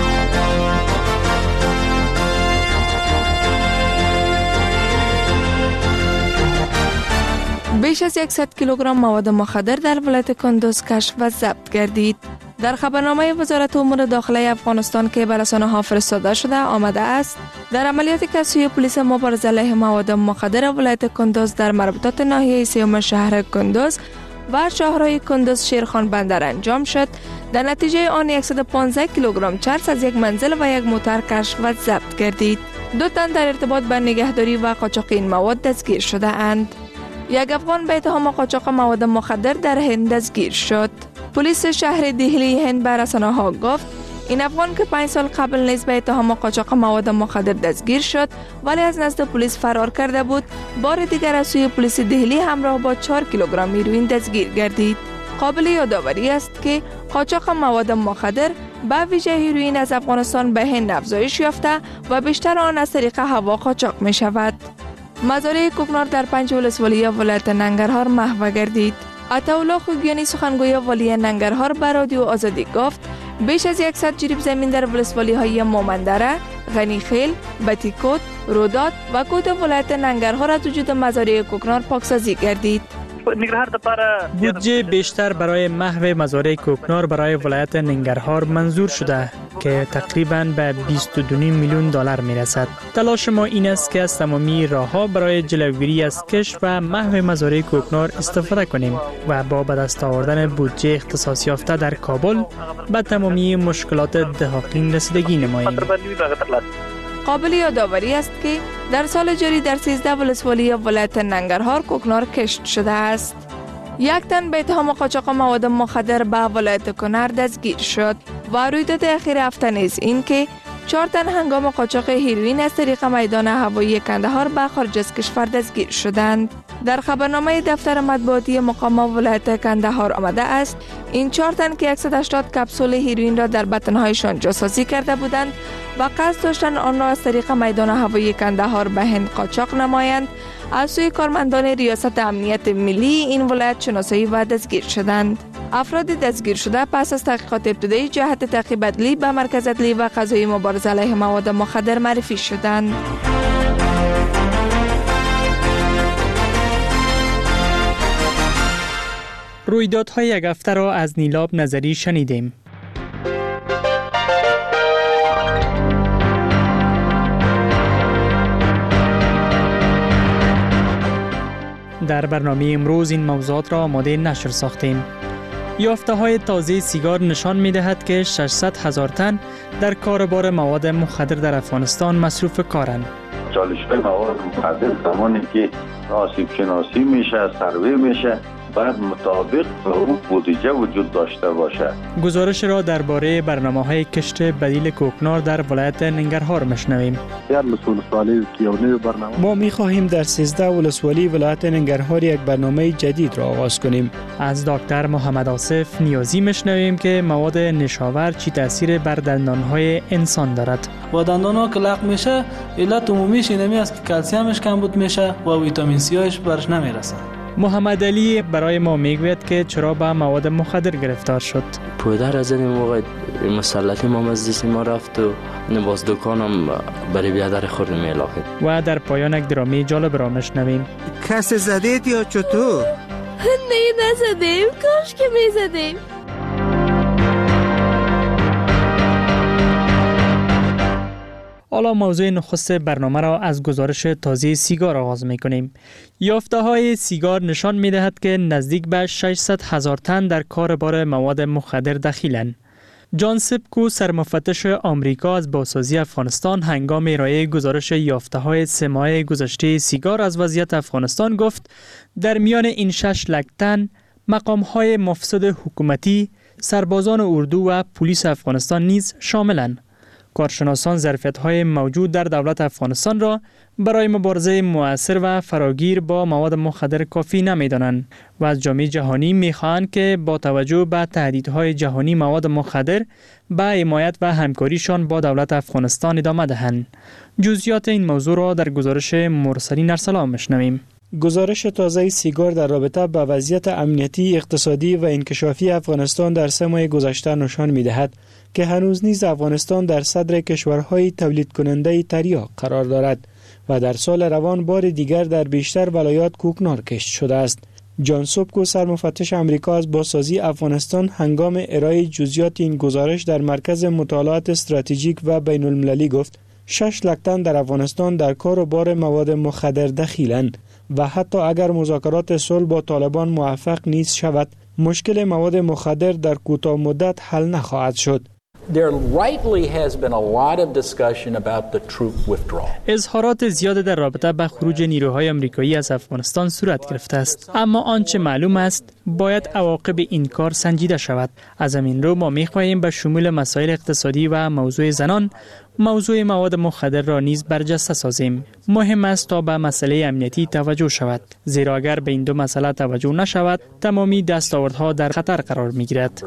بیش از صد کیلوگرم مواد مخدر در ولایت کندوز کشف و ضبط گردید. در خبرنامه وزارت امور داخلی افغانستان که به رسانه‌ها فرستاده شده آمده است در عملیاتی که سوی پلیس مبارزه علیه مواد مخدر ولایت کندوز در مربوطات ناحیه سیوم شهر کندوز و شاهرای کندوز شیرخان بندر انجام شد، در نتیجه آن صد و پانزده کیلوگرم چرس از یک منزل و یک موتر کشف و ضبط گردید. دو تن در ارتباط با نگهداری و قاچاق این مواد دستگیر شده اند. یک افغان به اتهام قاچاق مواد مخدر در هند دستگیر شد. پلیس شهر دهلی هند به رسانه‌ها گفت این افغان که پنج سال قبل نیز به اتهام قاچاق مواد مخدر دستگیر شد ولی از نزد پلیس فرار کرده بود، بار دیگر از سوی پلیس دهلی همراه با چهار کیلوگرم هیروئین دستگیر گردید. قابل یادآوری است که قاچاق مواد مخدر به ویژه هیروئین از افغانستان به هند افزایش یافته و بیشتر آن از طریق هوا قاچاق می شود. مزارع کوکنار در پنج ولسوالی ولایت ننگرهار محو گردید. عطاالله خوگیانی سخنگوی والی ننگرهار به رادیو آزادی گفت بیش از صد جریب زمین در ولسوالی های مومندره، غنیخیل، بتیکوت، رودات و کوت ولایت ننگرهار از وجود مزارع کوکنار پاکسازی گردید. بودجه بیشتر برای محو مزارع کوکنار برای ولایت ننگرهار منظور شده که تقریباً به بیست و دو میلیون دلار میرسد. تلاش ما این است که از تمامی راه‌ها برای جلوگیری از کشت و محو مزارع کوکنار استفاده کنیم و با به دست آوردن بودجه اختصاص یافته در کابل به تمامی مشکلات دهقان رسیدگی نماییم. قابل یادآوری است که در سال جاری در سیزده ولسوالی ولایت ننگرهار کوکنار کشت شده است. یک تن به اتهام قاچاق مواد مخدر به ولایت کنر دستگیر شد و رویداد اخیر هفته نیز این که چهار تن هنگام قاچاق هیروئین از طریق میدان هوایی کندهار به خارج از کشور دستگیر شدند. در خبرنامه دفتر مطبوعاتی مقام ولایت کندهار آمده است این چهار تن که صد و هشتاد کپسول هیروئین را در بطنهایشان جاسازی کرده بودند و قصد داشتند آن را از طریق میدان هوایی کندهار به هند قاچاق نمایند، از سوی کارمندان ریاست امنیت ملی این ولایت شناسایی و دستگیر شدند. افراد دستگیر شده پس از تحقیقات ابتدایی جهت تعقیب عدلی به مرکز عدلی و قضایی مبارزه علیه مواد مخدر معرفی شدند. رویدادهای یک هفته را از نیلاب نظری شنیدیم. در برنامه امروز این موضوعات را آماده نشر ساختیم. یافته های تازه سیگار نشان می دهد که ششصد هزار تن در کاربار مواد مخدر در افغانستان مصروف کارند. چالش‌های مواد مخدر زمانی که آسیب شناسی میشه، سروی میشه، باید مطابق به اون بودجه وجود داشته باشه. گزارش را درباره برنامه‌های کشت بدیل کوکنار در ولایت ننگرهار میشنویم. در ولسوالی کیونی برنامه ما می‌خواهیم در سیزده ولسوالی ولایت ننگرهار یک برنامه جدید را آغاز کنیم. از دکتر محمد آصف نیازی میشنویم که مواد نشاور چی تاثیر بر دندان‌های انسان دارد. و دندان‌ها که لق میشه، علت عمومیش اینمی است که کلسیمش کمبود میشه و ویتامین سی هاش برش نمیرسه. محمد علی برای ما میگوید که چرا به مواد مخدر گرفتار شد. پدر از این موقع مسلطی ما از دست ما رفت و باز دکانم برای بیادر خورد میلاقید. و در پایان یک درامی جالب را میشنویم. کس زدید یا چطور؟ نه نزدیم، کاش که میزدیم. حالا موضوع نخست برنامه را از گزارش تازه سیگار آغاز می‌کنیم. یافته‌های سیگار نشان می‌دهد که نزدیک به ششصد هزار تن در کاربار مواد مخدر دخیلند. جان سپکو سرمفتش آمریکا از بازسازی افغانستان هنگام ارائه گزارش یافته‌های سه ماه گذشته سیگار از وضعیت افغانستان گفت در میان این شش لک تن مقام‌های مفسد حکومتی، سربازان اردو و پلیس افغانستان نیز شاملند. کارشناسان ظرفیت‌های موجود در دولت افغانستان را برای مبارزه مؤثر و فراگیر با مواد مخدر کافی نمی‌دانند و از جامعه جهانی می‌خواهند که با توجه به تهدیدهای جهانی مواد مخدر به حمایت و همکاریشان با دولت افغانستان ادامه دهند. جزئیات این موضوع را در گزارش مرسلین ارسلان می‌شنویم. گزارش تازه سیگار در رابطه با وضعیت امنیتی، اقتصادی و انکشافی افغانستان در سه ماه گذشته نشان می‌دهد که هنوز نیز افغانستان در صدر کشورهای تولید کننده تریاک قرار دارد و در سال روان بار دیگر در بیشتر ولایات کوکنار کشت شده است. جان سپکو سرمفتش آمریکا از بازسازی افغانستان هنگام ارائه جزئیات این گزارش در مرکز مطالعات استراتژیک و بین المللی گفت شش لک تن در افغانستان در کار و بار مواد مخدر دخیلند و حتی اگر مذاکرات صلح با طالبان موفق نیست شود مشکل مواد مخدر در کوتاه مدت حل نخواهد شد. There rightly has been a lot of discussion about the troop withdrawal. اظهارات زیاد در رابطه با خروج نیروهای آمریکایی از افغانستان صورت گرفته است، اما آنچه معلوم است باید عواقب این کار سنجیده شود. از همین رو ما می‌خواهیم به شمول مسائل اقتصادی و موضوع زنان موضوع مواد مخدر را نیز برجسته سازیم. مهم است تا به مسئله امنیتی توجه شود، زیرا اگر به این دو مسئله توجه نشود تمامی دستاوردها در خطر قرار می‌گیرد.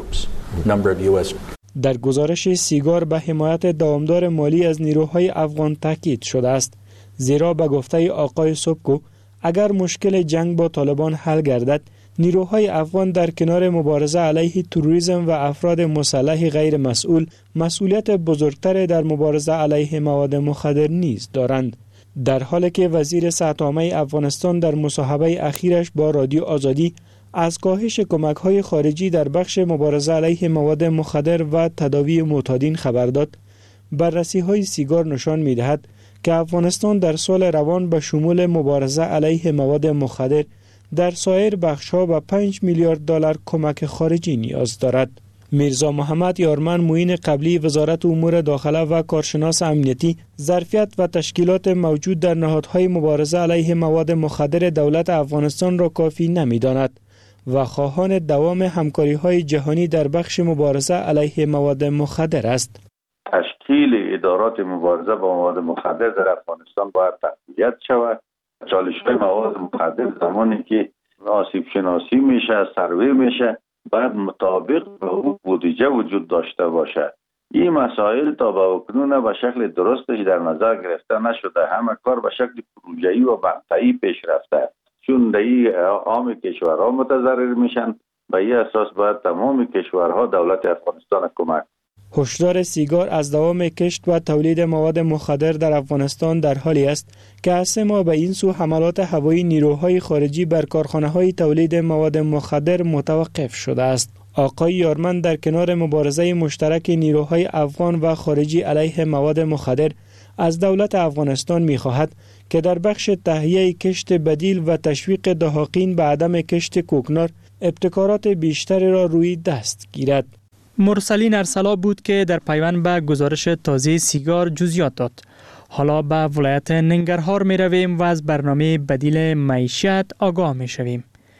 در گزارش سیگار به حمایت دوامدار مالی از نیروهای افغان تاکید شده است، زیرا به گفته آقای سپکو اگر مشکل جنگ با طالبان حل گردد نیروهای افغان در کنار مبارزه علیه تروریسم و افراد مسلح غیر مسئول مسئولیت بزرگتر در مبارزه علیه مواد مخدر نیز دارند. در حالی که وزیر صحت عامه افغانستان در مصاحبه اخیرش با رادیو آزادی از کاهش کمک‌های خارجی در بخش مبارزه علیه مواد مخدر و تداوی معتادین خبر داد، بررسی‌های سیگار نشان می‌دهد که افغانستان در سال روان به شمول مبارزه علیه مواد مخدر در سایر بخش‌ها به پنج میلیارد دلار کمک خارجی نیاز دارد. میرزا محمد یارمن معین قبلی وزارت امور داخله و کارشناس امنیتی ظرفیت و تشکیلات موجود در نهادهای مبارزه علیه مواد مخدر دولت افغانستان را کافی نمی‌داند و خواهان دوام همکاری‌های جهانی در بخش مبارزه علیه مواد مخدر است. تشکیل ادارات مبارزه با مواد مخدر در افغانستان باید تقویت شود. چالش‌های مواد مخدر زمانی که آسیب شناسی میشه، سروی میشه، باید مطابق به اون بودجه وجود داشته باشه. این مسائل تا به اکنون به شکل درستش در نظر گرفته نشده. همه کار به شکل پروژه‌ای و مقطعی پیش رفته. چون در این عام کشورها متضرر میشن، به این اساس باید تمام کشورها دولت افغانستان کمک. هشدار سیگار از دوام کشت و تولید مواد مخدر در افغانستان در حالی است که از سه ماه به این سو حملات هوایی نیروهای خارجی بر کارخانه‌های تولید مواد مخدر متوقف شده است. آقای یارمن در کنار مبارزه مشترک نیروهای افغان و خارجی علیه مواد مخدر از دولت افغانستان می‌خواهد که در بخش تهیه کشت بدیل و تشویق دهاقین به عدم کشت کوکنار ابتکارات بیشتری را روی دست گیرد. مرسلین ارسلا بود که در پیوند به گزارش تازه سیگار جزئیات داد. حالا به ولایت ننگرهار می رویم و از برنامه بدیل معیشت آگاه می شویم.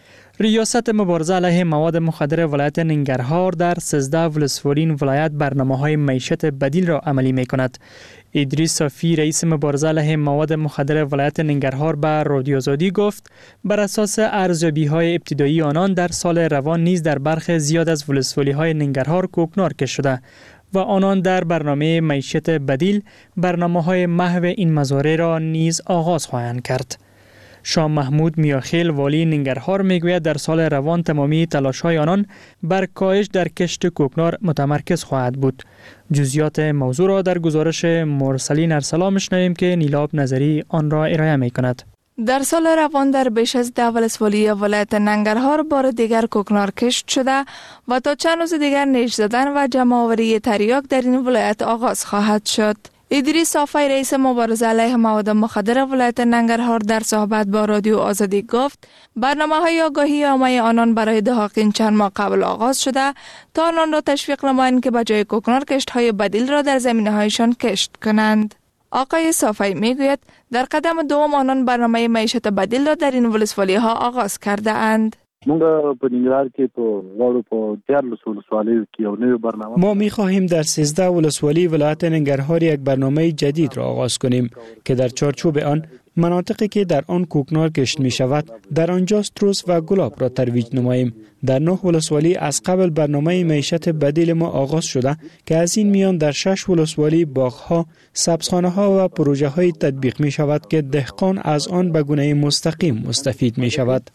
ریاست مبارزه علیه مواد مخدر ولایت ننگرهار در سیزده ولسوالی ولایت برنامه‌های معیشت بدیل را عملی می کند. ادریس صافی رئیس مبارزه علیه مواد مخدر ولایت ننگرهار به رادیو آزادی گفت بر اساس ارزیابی‌های ابتدایی آنان در سال روان نیز در برخی زیاد از ولسوالی‌های ننگرهار کوکنار کشته شده و آنان در برنامه معیشت بدیل برنامه‌های محو این مزارع را نیز آغاز خواهند کرد. شاه محمود میاخیل والی ننگرهار میگوید در سال روان تمامی تلاش‌های آنان بر کاهش در کشت کوکنار متمرکز خواهد بود. جزئیات موضوع را در گزارش مرسلین ارسلا میشنویم که نیلاب نظری آن را ارائه میکند. در سال روان در بیش از ده ولسوالی ولایت ننگرهار بار دیگر کوکنار کشت شده و تا چند روز دیگر نیش زدن و جمع‌آوری تریاک در این ولایت آغاز خواهد شد. ادریس صافی رئیس مبارزه علیه مواد مخدر ولایت ننگرهار در صحبت با رادیو آزادی گفت برنامه‌های آگاهی عامه آنان برای دهاقین چند ماه قبل آغاز شده تا آنان را تشویق نمایند که بجای کوکنار کشت‌های بدیل را در زمینه‌هایشان کشت کنند. آقای صافی میگوید در قدم دوم آنان برنامه معیشت بدیل را در این ولسوالی‌ها آغاز کرده اند. ما می خواهیم در سیزده ولسوالی ولایت ننگرهار یک برنامه جدید را آغاز کنیم که در چارچوب آن مناطقی که در آن کوکنار کشت می شود در آنجا ستروس و گلاب را ترویج نماییم. در نه ولسوالی از قبل برنامه معیشت بدیل ما آغاز شده که از این میان در شش ولسوالی باغ‌ها، سبزخانه‌ها و پروژه های تطبیق می شود که دهقان از آن به گونه مستقیم مستفید می شود.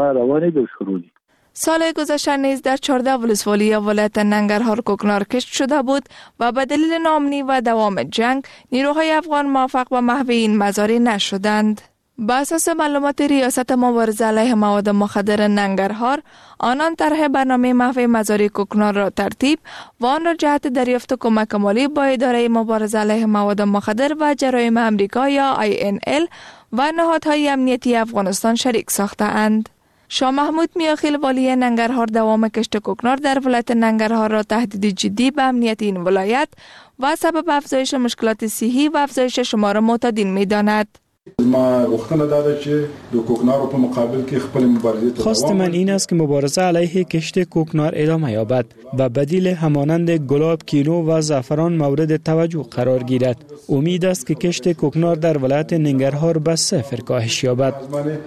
سال گذشته نیز در چهارده ولسوالی ولایت ننگرهار کوکنار کشت شده بود و به دلیل ناامنی و دوام جنگ نیروهای افغان موفق به محو این مزارع نشدند. با اساس معلومات ریاست مبارزه علیه مواد مخدر ننگرهار، آنان طرح برنامه محو مزارع کوکنار را ترتیب و آن را جهت دریافت کمک مالی با اداره مبارزه علیه مواد مخدر و جرایم امریکا یا آی ان ال و نهادهای امنیتی افغانستان شریک ساخته اند. شاه محمود میاخیل والی ننگرهار دوام کشت کوکنار در ولایت ننگرهار را تهدید جدی به امنیت این ولایت و سبب افزایش مشکلات صحی و افزایش شمار معتادین می‌داند. خواست من این است که مبارزه علیه کشت کوکنار ادامه یابد و بدیل همانند گلاب، کینو و زعفران مورد توجه قرار گیرد. امید است که کشت کوکنار در ولایت ننگرهار به صفر کاهش یابد.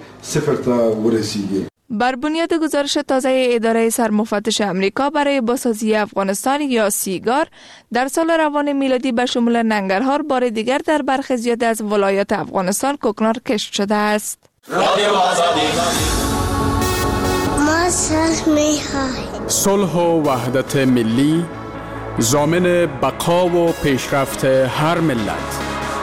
بر بنیاد گزارش تازه اداره سرمفتش امریکا برای بازسازی افغانستان یا سیگار، در سال روان میلادی به شمول ننگرهار بار دیگر در برخی زیاد از ولایات افغانستان کوکنار کشت شده است. رادیو آزادی. ما صلح میخوای. صلح و وحدت ملی ضامن بقا و پیشرفت هر ملت.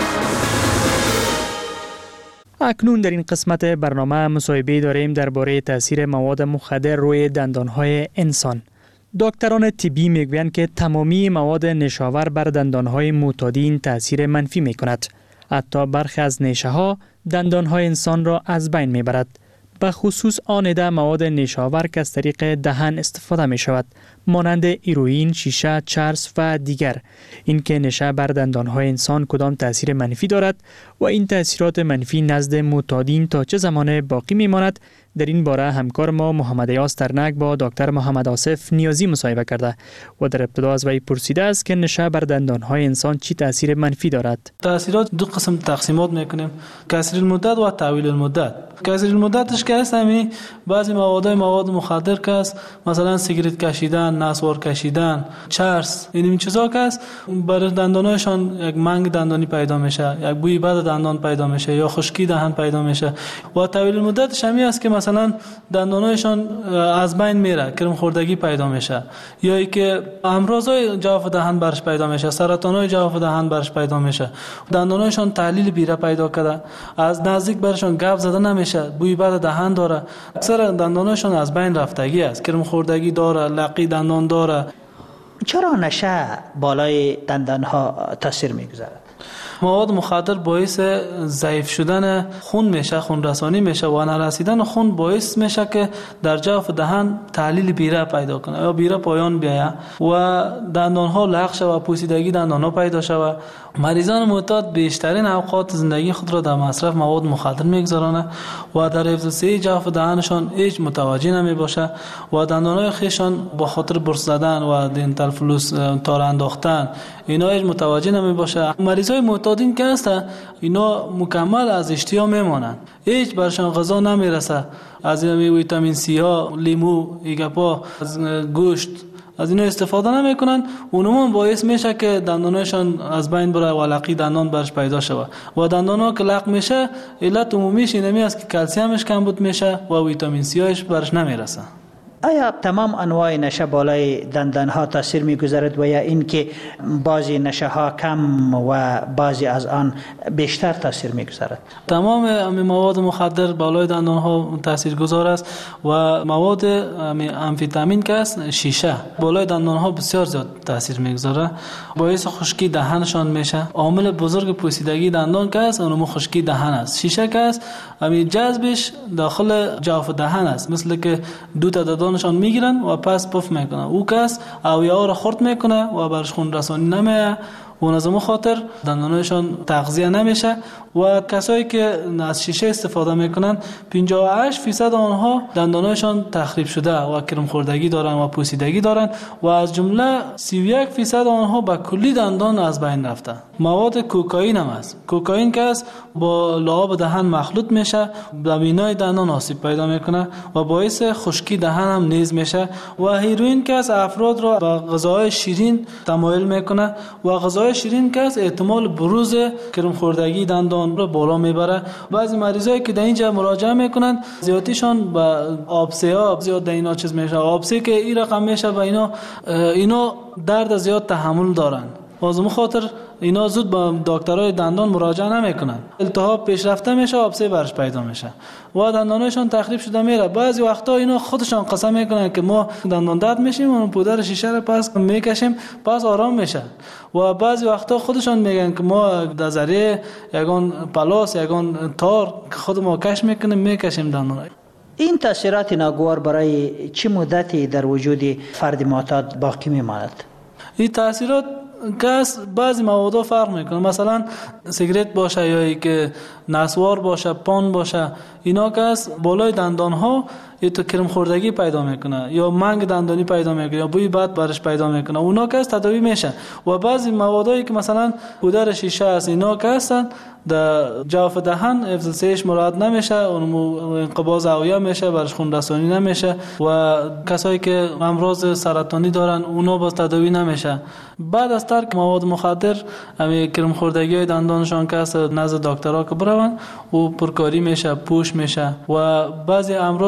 اکنون در این قسمت برنامه مصاحبه داریم درباره تاثیر مواد مخدر روی دندانهای انسان. دکتران طبی میگویند که تمامی مواد نشاور بر دندانهای معتادین تاثیر منفی میکند. حتی برخی از نیشه ها دندانهای انسان را از بین میبرد. به خصوص آن عده مواد نشاور که از طریق دهن استفاده می شود، مانند هیروئین، شیشه، چرس و دیگر. این که نشه بر دندانهای انسان کدام تاثیر منفی دارد و این تاثیرات منفی نزد معتادین تا چه زمان باقی می ماند، در این باره همکار ما محمد ایاز ترنک با دکتر محمد آصف نیازی مصاحبه کرده و در ابتدا از وی پرسیده است که نشه بر دندانهای انسان چی تاثیر منفی دارد. تاثیرات دو قسم تقسیمات میکنیم: قصیر المدت و طویل المدت. قصیر المدتش که است همین بعضی مواد مواد مخدر که است، مثلا سیگارت کشیدن، نسوار کشیدن، چرس، این چیزا که است بر دندانایشان یک منگ دندانی پیدا میشه، یک بوی بد دندان پیدا میشه یا خشکی دهان پیدا میشه. و طویل المدتش همین است که مثلا دندانایشان از بین میره، کرم خوردگی پیدا میشه، یا ای که امراضای جوف دهان برش پیدا میشه، سرطانای جوف دهان برش پیدا میشه، دندانایشان تحلیل بیره پیدا کرده، از نزدیک برشان گپ زده نمیشه، بوی بد دهان داره. اکثر دندانایشان از بین رفتگی است، کرم خوردگی داره، لقی دندان داره. چرا نشه بالای دندانها تاثیر میگذارد؟ مواد مخدر باعث ضعیف شدن خون میشه، خون رسانی میشه و نرسیدن خون باعث میشه که در جوف دهان تحلیل بیره پیدا کنه یا بیره پایان بیایه و دندان ها لق شوه و پوسیدگی دندان ها پیدا شوه. مریضان معتاد بیشترین اوقات زندگی خود را در مصرف مواد مخدر میگذرانه و در حفظ صحت جوف دهانشان هیچ متوجه نمی باشه و دندان های خیشان با خاطر برس زدن و دنتال فلوس تار انداختن اینا هیچ متوجه نمی باشه. مریض های معتادین که هستن اینا مکمل از اشتها میمانند، هیچ برشان غذا نمیرسه، از ویتامین سی ها، لیمو، ایگپا، از گوشت از اینا استفاده نمیکنن. اونم باعث میشه که دندانشان از بین بره و لقی دندان برش پیدا شوه و دندانا که لق میشه علت عمومیش اینمی است که کلسیمش کمبود میشه و ویتامین سی هاش برش نمیرسه. آیا تمام انواع نشه بالای دندان ها تاثیر میگذارد و یا این که بعضی نشه ها کم و بعضی از آن بیشتر تاثیر میگذارد؟ تمام مواد مخدر بالای دندان ها تاثیر گذار است و مواد امفیتامین که است، شیشه، بالای دندان ها بسیار زیاد تاثیر میگذاره، باعث خشکی دهانشان میشه. عامل بزرگ پوسیدگی دندان که است اونم خشکی دهان است. شیشه که است همین جذبش داخل جوف دهان است، مثل که دو تا دندانشان میگیرن و پس پف میکنن، او کس اویاها را خرد میکنه و برش خون رسانی نمیه و از اون خاطر دندانشان تغذیه نمیشه و کسایی که از شیشه استفاده میکنن پنجاه و هشت درصد آنها دندانشان تخریب شده و کرم خوردگی دارن و پوسیدگی دارن و از جمله سی و یک درصد آنها به کلی دندان از بین رفته. مواد کوکائین هم است. کوکائین که است با لعاب دهان مخلوط میشه، به بینای دندان آسیب پیدا میکنه و باعث خشکی دهان هم نیز میشه. و هیروئین که است افراد را به غذاهای شیرین تمایل میکنه و غذاهای شیرین که است احتمال بروز کرم خوردگی دندان را بالا میبره. بعضی مریضایی که در اینجا مراجعه میکنن زیادیشان با آبسه ها زیاد در اینا چیز میشه، آبسه که این رقم میشه و اینا اینا درد زیاد تحمل دارن. از اون خاطر اینا زود با دکترای دندان مراجعه نمیکنن، التهاب پیشرفته میشه، آبسه برش پیدا میشه و دندانشان تخریب شده میره. بعضی وقتا اینا خودشان قسم میکنن که ما دندان درد میشیم و پودر شیشه رو پس میکشیم پس آرام میشه و بعضی وقتا خودشان میگن که ما در ذریعه یگان پلاس یگان تار خود ما کش میکنیم میکشیم دندان. این تاثیرات ناگوار برای چه مدتی در وجود فرد معتاد باقی میماند؟ این تاثیرات گاز بعضی مواد فرق میکنه، مثلا سیگرت باشه یا ای که نسوار باشه، پان باشه، اینا گاز بالای دندان ها یه تو کرم خوردگی پیدا میکنه یا منگ دندانی پیدا میکنه یا بوی بد برش پیدا میکنه، اونا گاز تداوی میشه. و بعضی موادایی که مثلا پودر شیشه است اینا گاز در جوف دهان حفظ صحتش مراعات نمیشه، اون انقباض اوعیه میشه، برش خون رسانی نمیشه و کسایی که امراض سرطانی دارن اونا باز تداوی نمیشه. بعد از ترک مواد مخدر همین کرم خوردگی های دندانشان که است نزد دکترها که برون و پرکاری میشه، پوش میشه و بعضی امراض دیگه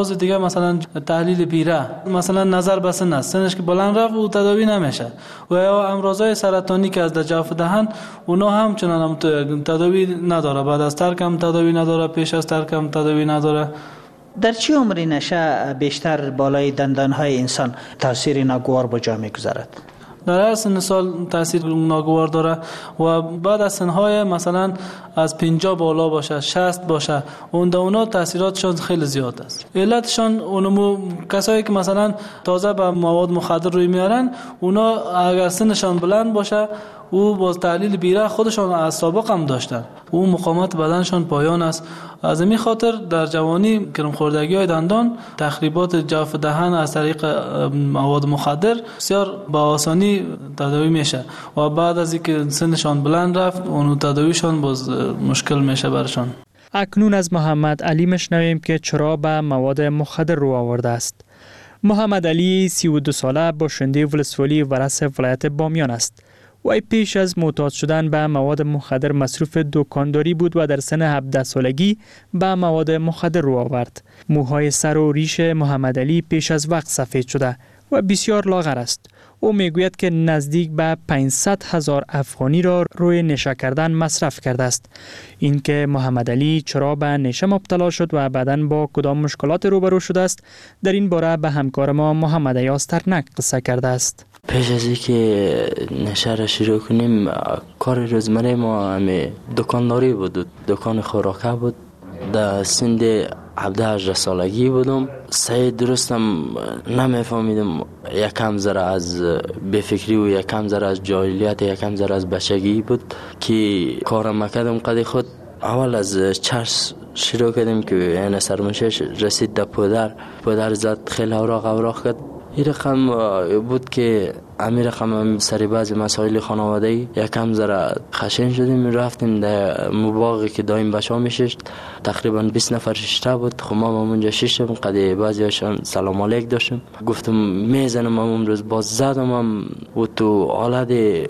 مثلا تحلیل پیره، مثلا نظر به سن است، سنش که بلند رفت او تداوی نمیشه. و یا امراضای سرطانی که از در جوف دهن اونا هم چنان هم تداوی نداره، بعد از ترک هم تداوی نداره، پیش از ترک هم تداوی نداره. در چه عمری نشه بیشتر بالای دندانهای انسان تاثیر ناگوار به جا میگذارد؟ در هر سن سال تاثیر ناگوار داره و بعد از سنهای مثلا از پنجاه بالا باشه، شصت باشه، اون در اونا تاثیراتشان خیلی زیاد است. علتشان اونمو کسایی که مثلا تازه به مواد مخدر روی میارن، اونا اگر سنشان بلند باشه او باز تحلیل بیره خودشان از سابق هم داشتن، او مقاومت بدنشان پایان است. از این خاطر در جوانی کرم خوردگی های دندان، تخریبات جوف دهن از طریق مواد مخدر بسیار با آسانی تداوی میشه و بعد از اینکه سنشان بلند رفت اون تداویشان باز مشکل میشه برشان. اکنون از محمد علی مشنویم که چرا به مواد مخدر رو آورده است. محمد علی سی و دو ساله باشنده ولسوالی ورس ولایت بامیان است. وی پیش از معتاد شدن به مواد مخدر مصروف دکانداری بود و در سن هفده سالگی به مواد مخدر رو آورد. موهای سر و ریش محمد علی پیش از وقت سفید شده و بسیار لاغر است. او میگوید که نزدیک به پانصد هزار افغانی را روی نشه کردن مصرف کرده است. اینکه محمد علی چرا به نشه مبتلا شد و بعداً با کدام مشکلات روبرو شده است، در این باره به همکار ما محمد ایاز ترنک قصه کرده است. پیش از اینکه نشه را شروع کنیم، کار روزمره ما همه دکانداری بود، دکان خوراکه بود. در سند هفده هجده سالگی بودم. صحیح درستم نمیفهمیدم، یکم ذره از بفکری و یکم ذره از جاهلیت، یکم ذره از بچگی بود که کارم مکردم. قدی خود اول از چرس شروع کردیم که این سرمشش رسید در پدر پدر زد خیلی اوراق اوراق کرد. این رقم بود که امی رقم سری بعضی مسائل خانواده‌ای یکم ذره خشن شدیم. رفتیم در مباغی که دایم بچه ها میششت، تقریبا بیست نفر ششته بود. خب ما اونجا ششتم، قدی بعضی هاشون سلام علیک داشتم. گفتم میزنم اون روز، باز زدم هم و تو حالت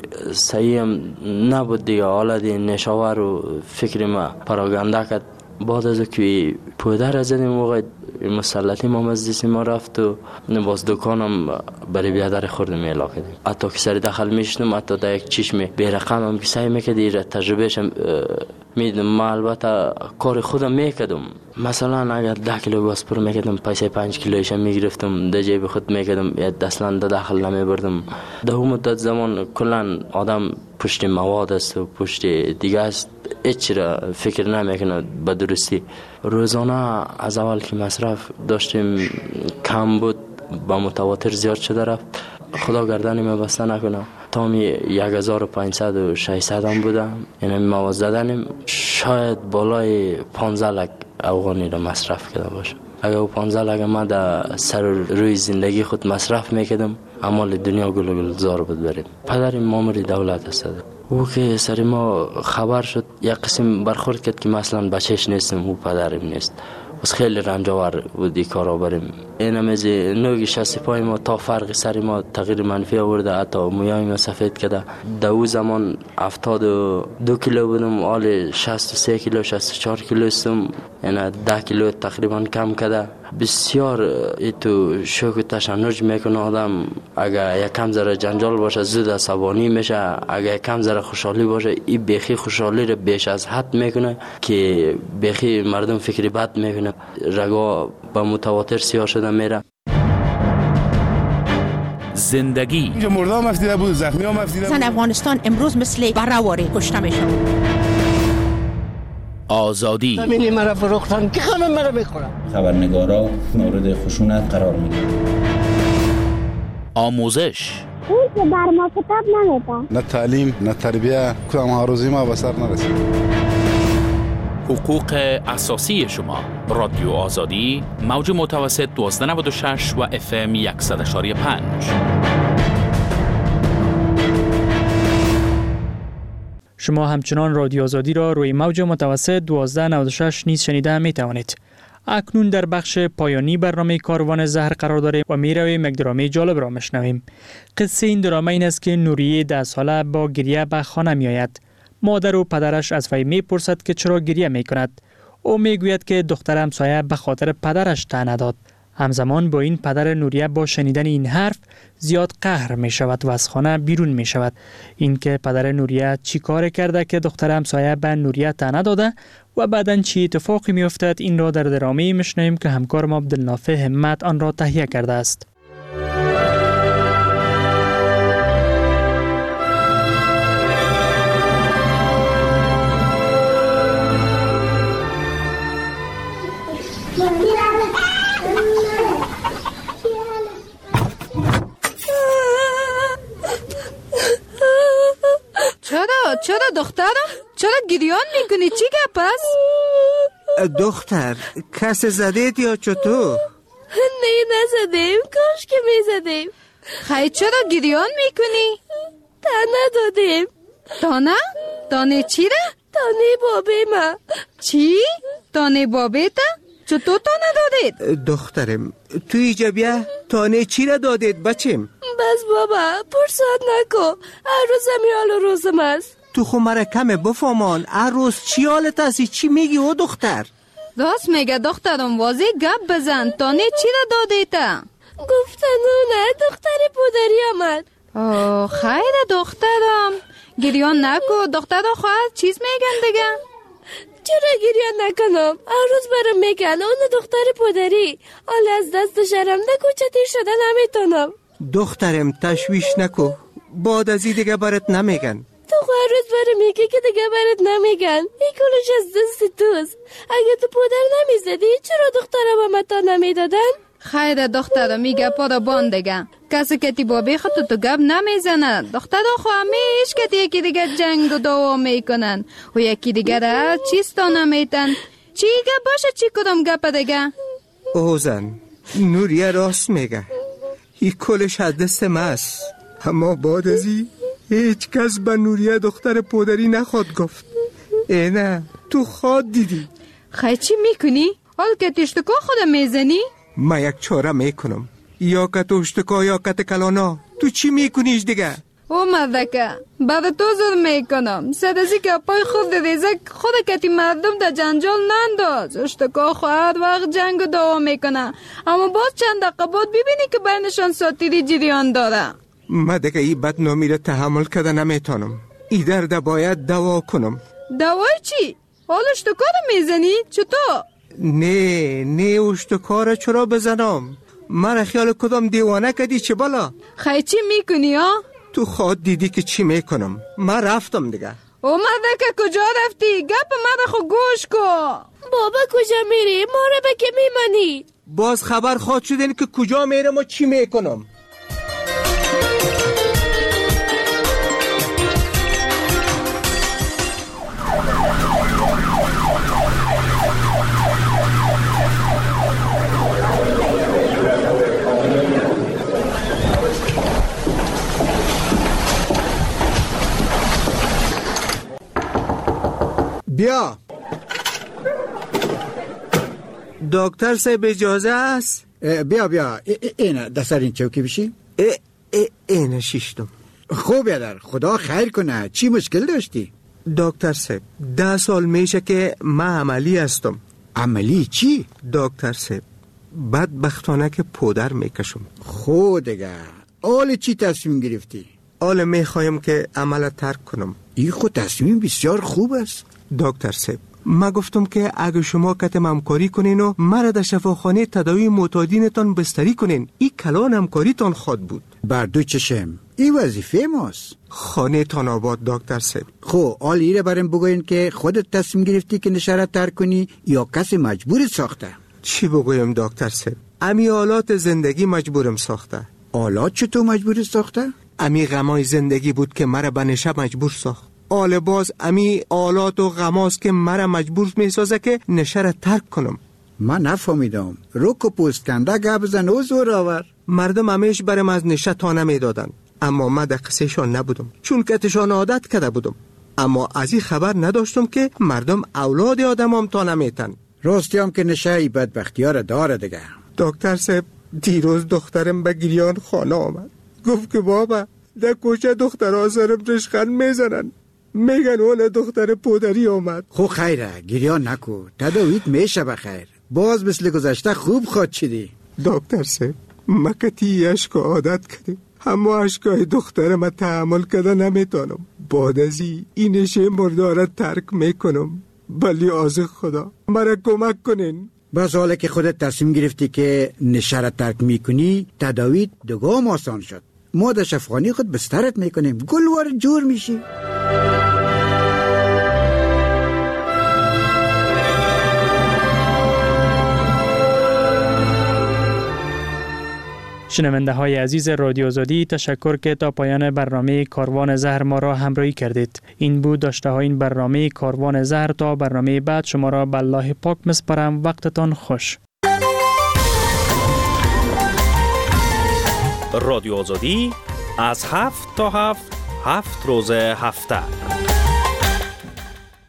صحیح هم نبود دیگه، حالت نشاور و فکر ما پراگنده کرد. بعد از که پدر زدیم موقع مسلطی ما مزدیسی ما رفت و باز دکانم برای بیادر خوردم اعلا کردیم. حتی که سری داخل میشتم، حتی در یک چشم بیرقم هم که سعی میکردی تجربهشم میدم. ما البته کار خودم میکردم، مثلا اگر ده کیلو گاسپور میکردم پیسه پنج کیلویشم میگرفتم در جیب خود میکردم، یا اصلا داخل نمیبردم. در اون مدت زمان کلا آدم پشت مواد است و پشت دیگه است، هیچ را فکر نمیکنه به درستی. روزانه از اول که مصرف داشتیم کم بود، با متواتر زیاد شده رفت. خدا گردنی ما بسته نکنه، تا می یک هزار و پانصد و ششصد هم بودم. یعنی مواد زدنیم شاید بالای پانزده لک افغانی را مصرف کرده باشم. اگر پانزده لک ما در سر روی زندگی خود مصرف میکردم، اعمال دنیا گل گل زار بود بریم. پدرم مامور دولت است. او که سر ما خبر شد، یک قسم برخورد کرد که مثلا بچهش نیستم، او پدرم نیست. بس خیلی رنجاور بودی کارا بریم. این همیز نوگی شستی پای ما تا فرق سر ما تغییر منفی آورده، حتی مویای ما سفید کرده. در او زمان هفتاد و دو کیلو بودم، حال شصت و سه کیلو شصت و چهار کیلو استم، یعنی ده کیلو تقریبا کم کرده. بسیار ایتو شوک و تشنج میکنه آدم. اگر یکم ذره جنجال باشه زود عصبانی میشه، اگر یکم ذره خوشحالی باشه این بیخی خوشحالی رو بیش از حد میکنه که بیخی مردم فکری بد میکنه، رگا با متواتر سیاه شده میره. زندگی اینجا مردا هم افتیده بود، زخمی هم افتیده بود. زن افغانستان امروز مثل برهواری کشته میشه. آزادی زمینی مرا فروختن که خانم مرا میخورم. خبرنگارا مورد خشونت قرار میگیرن. آموزش اون که بر ما کتاب نمیده، نه تعلیم نه تربیه، کدام هاروزی ما به سر نرسید. حقوق اساسی شما. رادیو آزادی، موج متوسط دوازده نود و شش و اف ام صد و یک و پنج. شما همچنان رادیو آزادی را روی موج متوسط دوازده نود و شش نیز شنیده می توانید. اکنون در بخش پایانی برنامه کاروان زهر قرار داریم و می رویم یک درامه جالب را مشنویم. قصه این درامه این است که نوریه ده ساله با گریه به خانه می آید. مادر و پدرش از وی می پرسد که چرا گریه می کند. او می گوید که دختر همسایه به خاطر پدرش طعنه داد. همزمان با این پدر نوریه با شنیدن این حرف زیاد قهر می شود و از خانه بیرون می شود. اینکه پدر نوریه چی کار کرده که دختر همسایه به نوریه طعنه داده و بعداً چی اتفاقی می افتد، این را در درامه میشنویم که همکارم عبدالنافع همت آن را تهیه کرده است. چرا؟ چرا دخترم؟ چرا گریان میکنی؟ چی گپ است؟ دختر کس زدید یا چطور؟ نه نزدیم، کاش که میزدیم. خیلی چرا گریان میکنی؟ تانه دادیم. تانه؟ تانه چی را؟ تانه بابی ما. چی؟ تانه بابی تا؟ چطور تانه دادید؟ دخترم تو ایجا بیا، تانه چی را دادید بچیم؟ بس بابا پرساد نکو، هر روز همیال روزم است. تو خو مرا کمه بفهمان، هر روز چی حالت هستی؟ چی میگی او دختر؟ راست میگه دخترم، واضح گپ بزن. تانه چی را دادید تا؟ گفتن نه دختر پدری آمد. اوه خیر دخترم، گریان نکو. دختر خواهد چیز میگن دیگه؟ چرا گریان نکنم؟ هر روز برام میگن اون دختر پدری. حال از دست شرم ده کوچتی شده نمیتونم. دخترم تشویش نکو، بعد از این دیگه برات نمیگن. تو هر روز برام میگی که دیگه برات نمیگن. این کلش از دست توست. اگه تو پدر نمیزدی چرا دخترم با متا نمیدادن؟ خیر دخترم میگه پا بان دیگه. کسی که تی بابی خود تو گپ نمیزنن. دختر خو همیش که یکی دیگه جنگ و دعوا میکنن و یکی دیگه را چیز تا نمیتن. چی گپ باشه چی کدام گپ دیگه؟ اوزن نوریه راست میگه، این کلش از دست ماست. اما بعد از این هیچ کس به نوریه دختر پدری نخواد گفت. ای نه تو خواد دیدی. خیلی چی میکنی؟ حال که تشتکا خودم میزنی؟ ما یک چاره میکنم، یا که تشتکا یا که کلانا. تو چی میکنیش دیگه؟ او مردکه بعد تو ظلم میکنم. سدازی که پای خود ریزه خود کتی مردم در جنجال ننداز. اشتکا خواهد وقت جنگ و دعوا میکنه، اما باز چند دقیقه بعد ببینی که بینشان ساتیری جریان داره. ما دیگه این بدنامی را تحمل کرده نمیتونم. ای درد باید دوا کنم. دوای چی؟ حال اشتکا رو میزنی؟ چطور؟ نه نه اشتکا را چرا بزنم؟ مرا خیال کدام دیوانه کدی چه بالا؟ خیلی چی میکنی ها؟ تو خود دیدی که چی میکنم. من رفتم دیگه. او مدرکه کجا رفتی؟ گپ من خو گوش کو. بابا کجا میری؟ ما را به که میمانی؟ باز خبر خواهد شدین که کجا میرم و چی میکنم. بیا. دکتر صاحب اجازه است؟ بیا بیا اینه دستر این چوکی بشی. اینه شیشتم. خوب یادر، خدا خیر کنه. چی مشکل داشتی؟ دکتر صاحب ده سال میشه که من عملی هستم. عملی چی؟ دکتر صاحب بدبختانه که پودر میکشم. خود دیگه حال چی تصمیم گرفتی؟ حال میخوایم که عمل ترک کنم. این خود تصمیم بسیار خوب است. دکتر صاحب ما گفتم که اگه شما کتم همکاری کنین و مرا در شفاخانه تداوی معتادینتان بستری کنین، این کلان همکاریتان خواد بود. بر دو چشم، این وظیفه ماست. خانه تان آباد دکتر صاحب. خب حال ایره برام بگوین که خودت تصمیم گرفتی که نشره ترک کنی یا کسی مجبور ساخته؟ چی بگویم دکتر صاحب؟ امی حالات زندگی مجبورم ساخته. حالات چطور مجبور ساخته؟ امی غمای زندگی بود که مرا به نشه مجبور ساخت. آل باز امی آلات و غماست که مرا مجبور میسازه که نشه را ترک کنم. من نفهمیدم. روک و پوست کنده گپ بزن و زور آور. مردم همیش برم از نشه تا نمیدادن، اما من در قصهشان نبودم چون کتشان عادت کرده بودم. اما از این خبر نداشتم که مردم اولاد آدم هم تا نمیتن. راستی هم که نشه ای بدبختی ها را داره دیگه. دکتر صاحب دیروز دخترم به گریان خانه آمد، گفت که بابا در کوچه دختر آزارم رشخند میزنن، میگن اون دختر پدری آمد. خو خیره گریان نکو، تداویت میشه بخیر. باز مثل گذشته خوب خود چیدی. دکتر صاحب مکتی اشک عادت کردیم، اما اشکای دخترم تحمل کرده نمیتونم. بعد از این نشه مرداره ترک میکنم. بلی آز خدا مرا کمک کنین. بس حالا که خودت تصمیم گرفتی که نشه را ترک میکنی، تداویت دگام آسان شد. ما در شفاخانه خود بسترت میکنیم، گلوار جور میشی. شنونده های عزیز رادیو آزادی، تشکر که تا پایان برنامه کاروان زهر ما را همراهی کردید. این بود داشته های این برنامه کاروان زهر. تا برنامه بعد شما را به الله پاک مسپارم. وقتتان خوش. رادیو آزادی از هفت تا هفت هفت روز هفته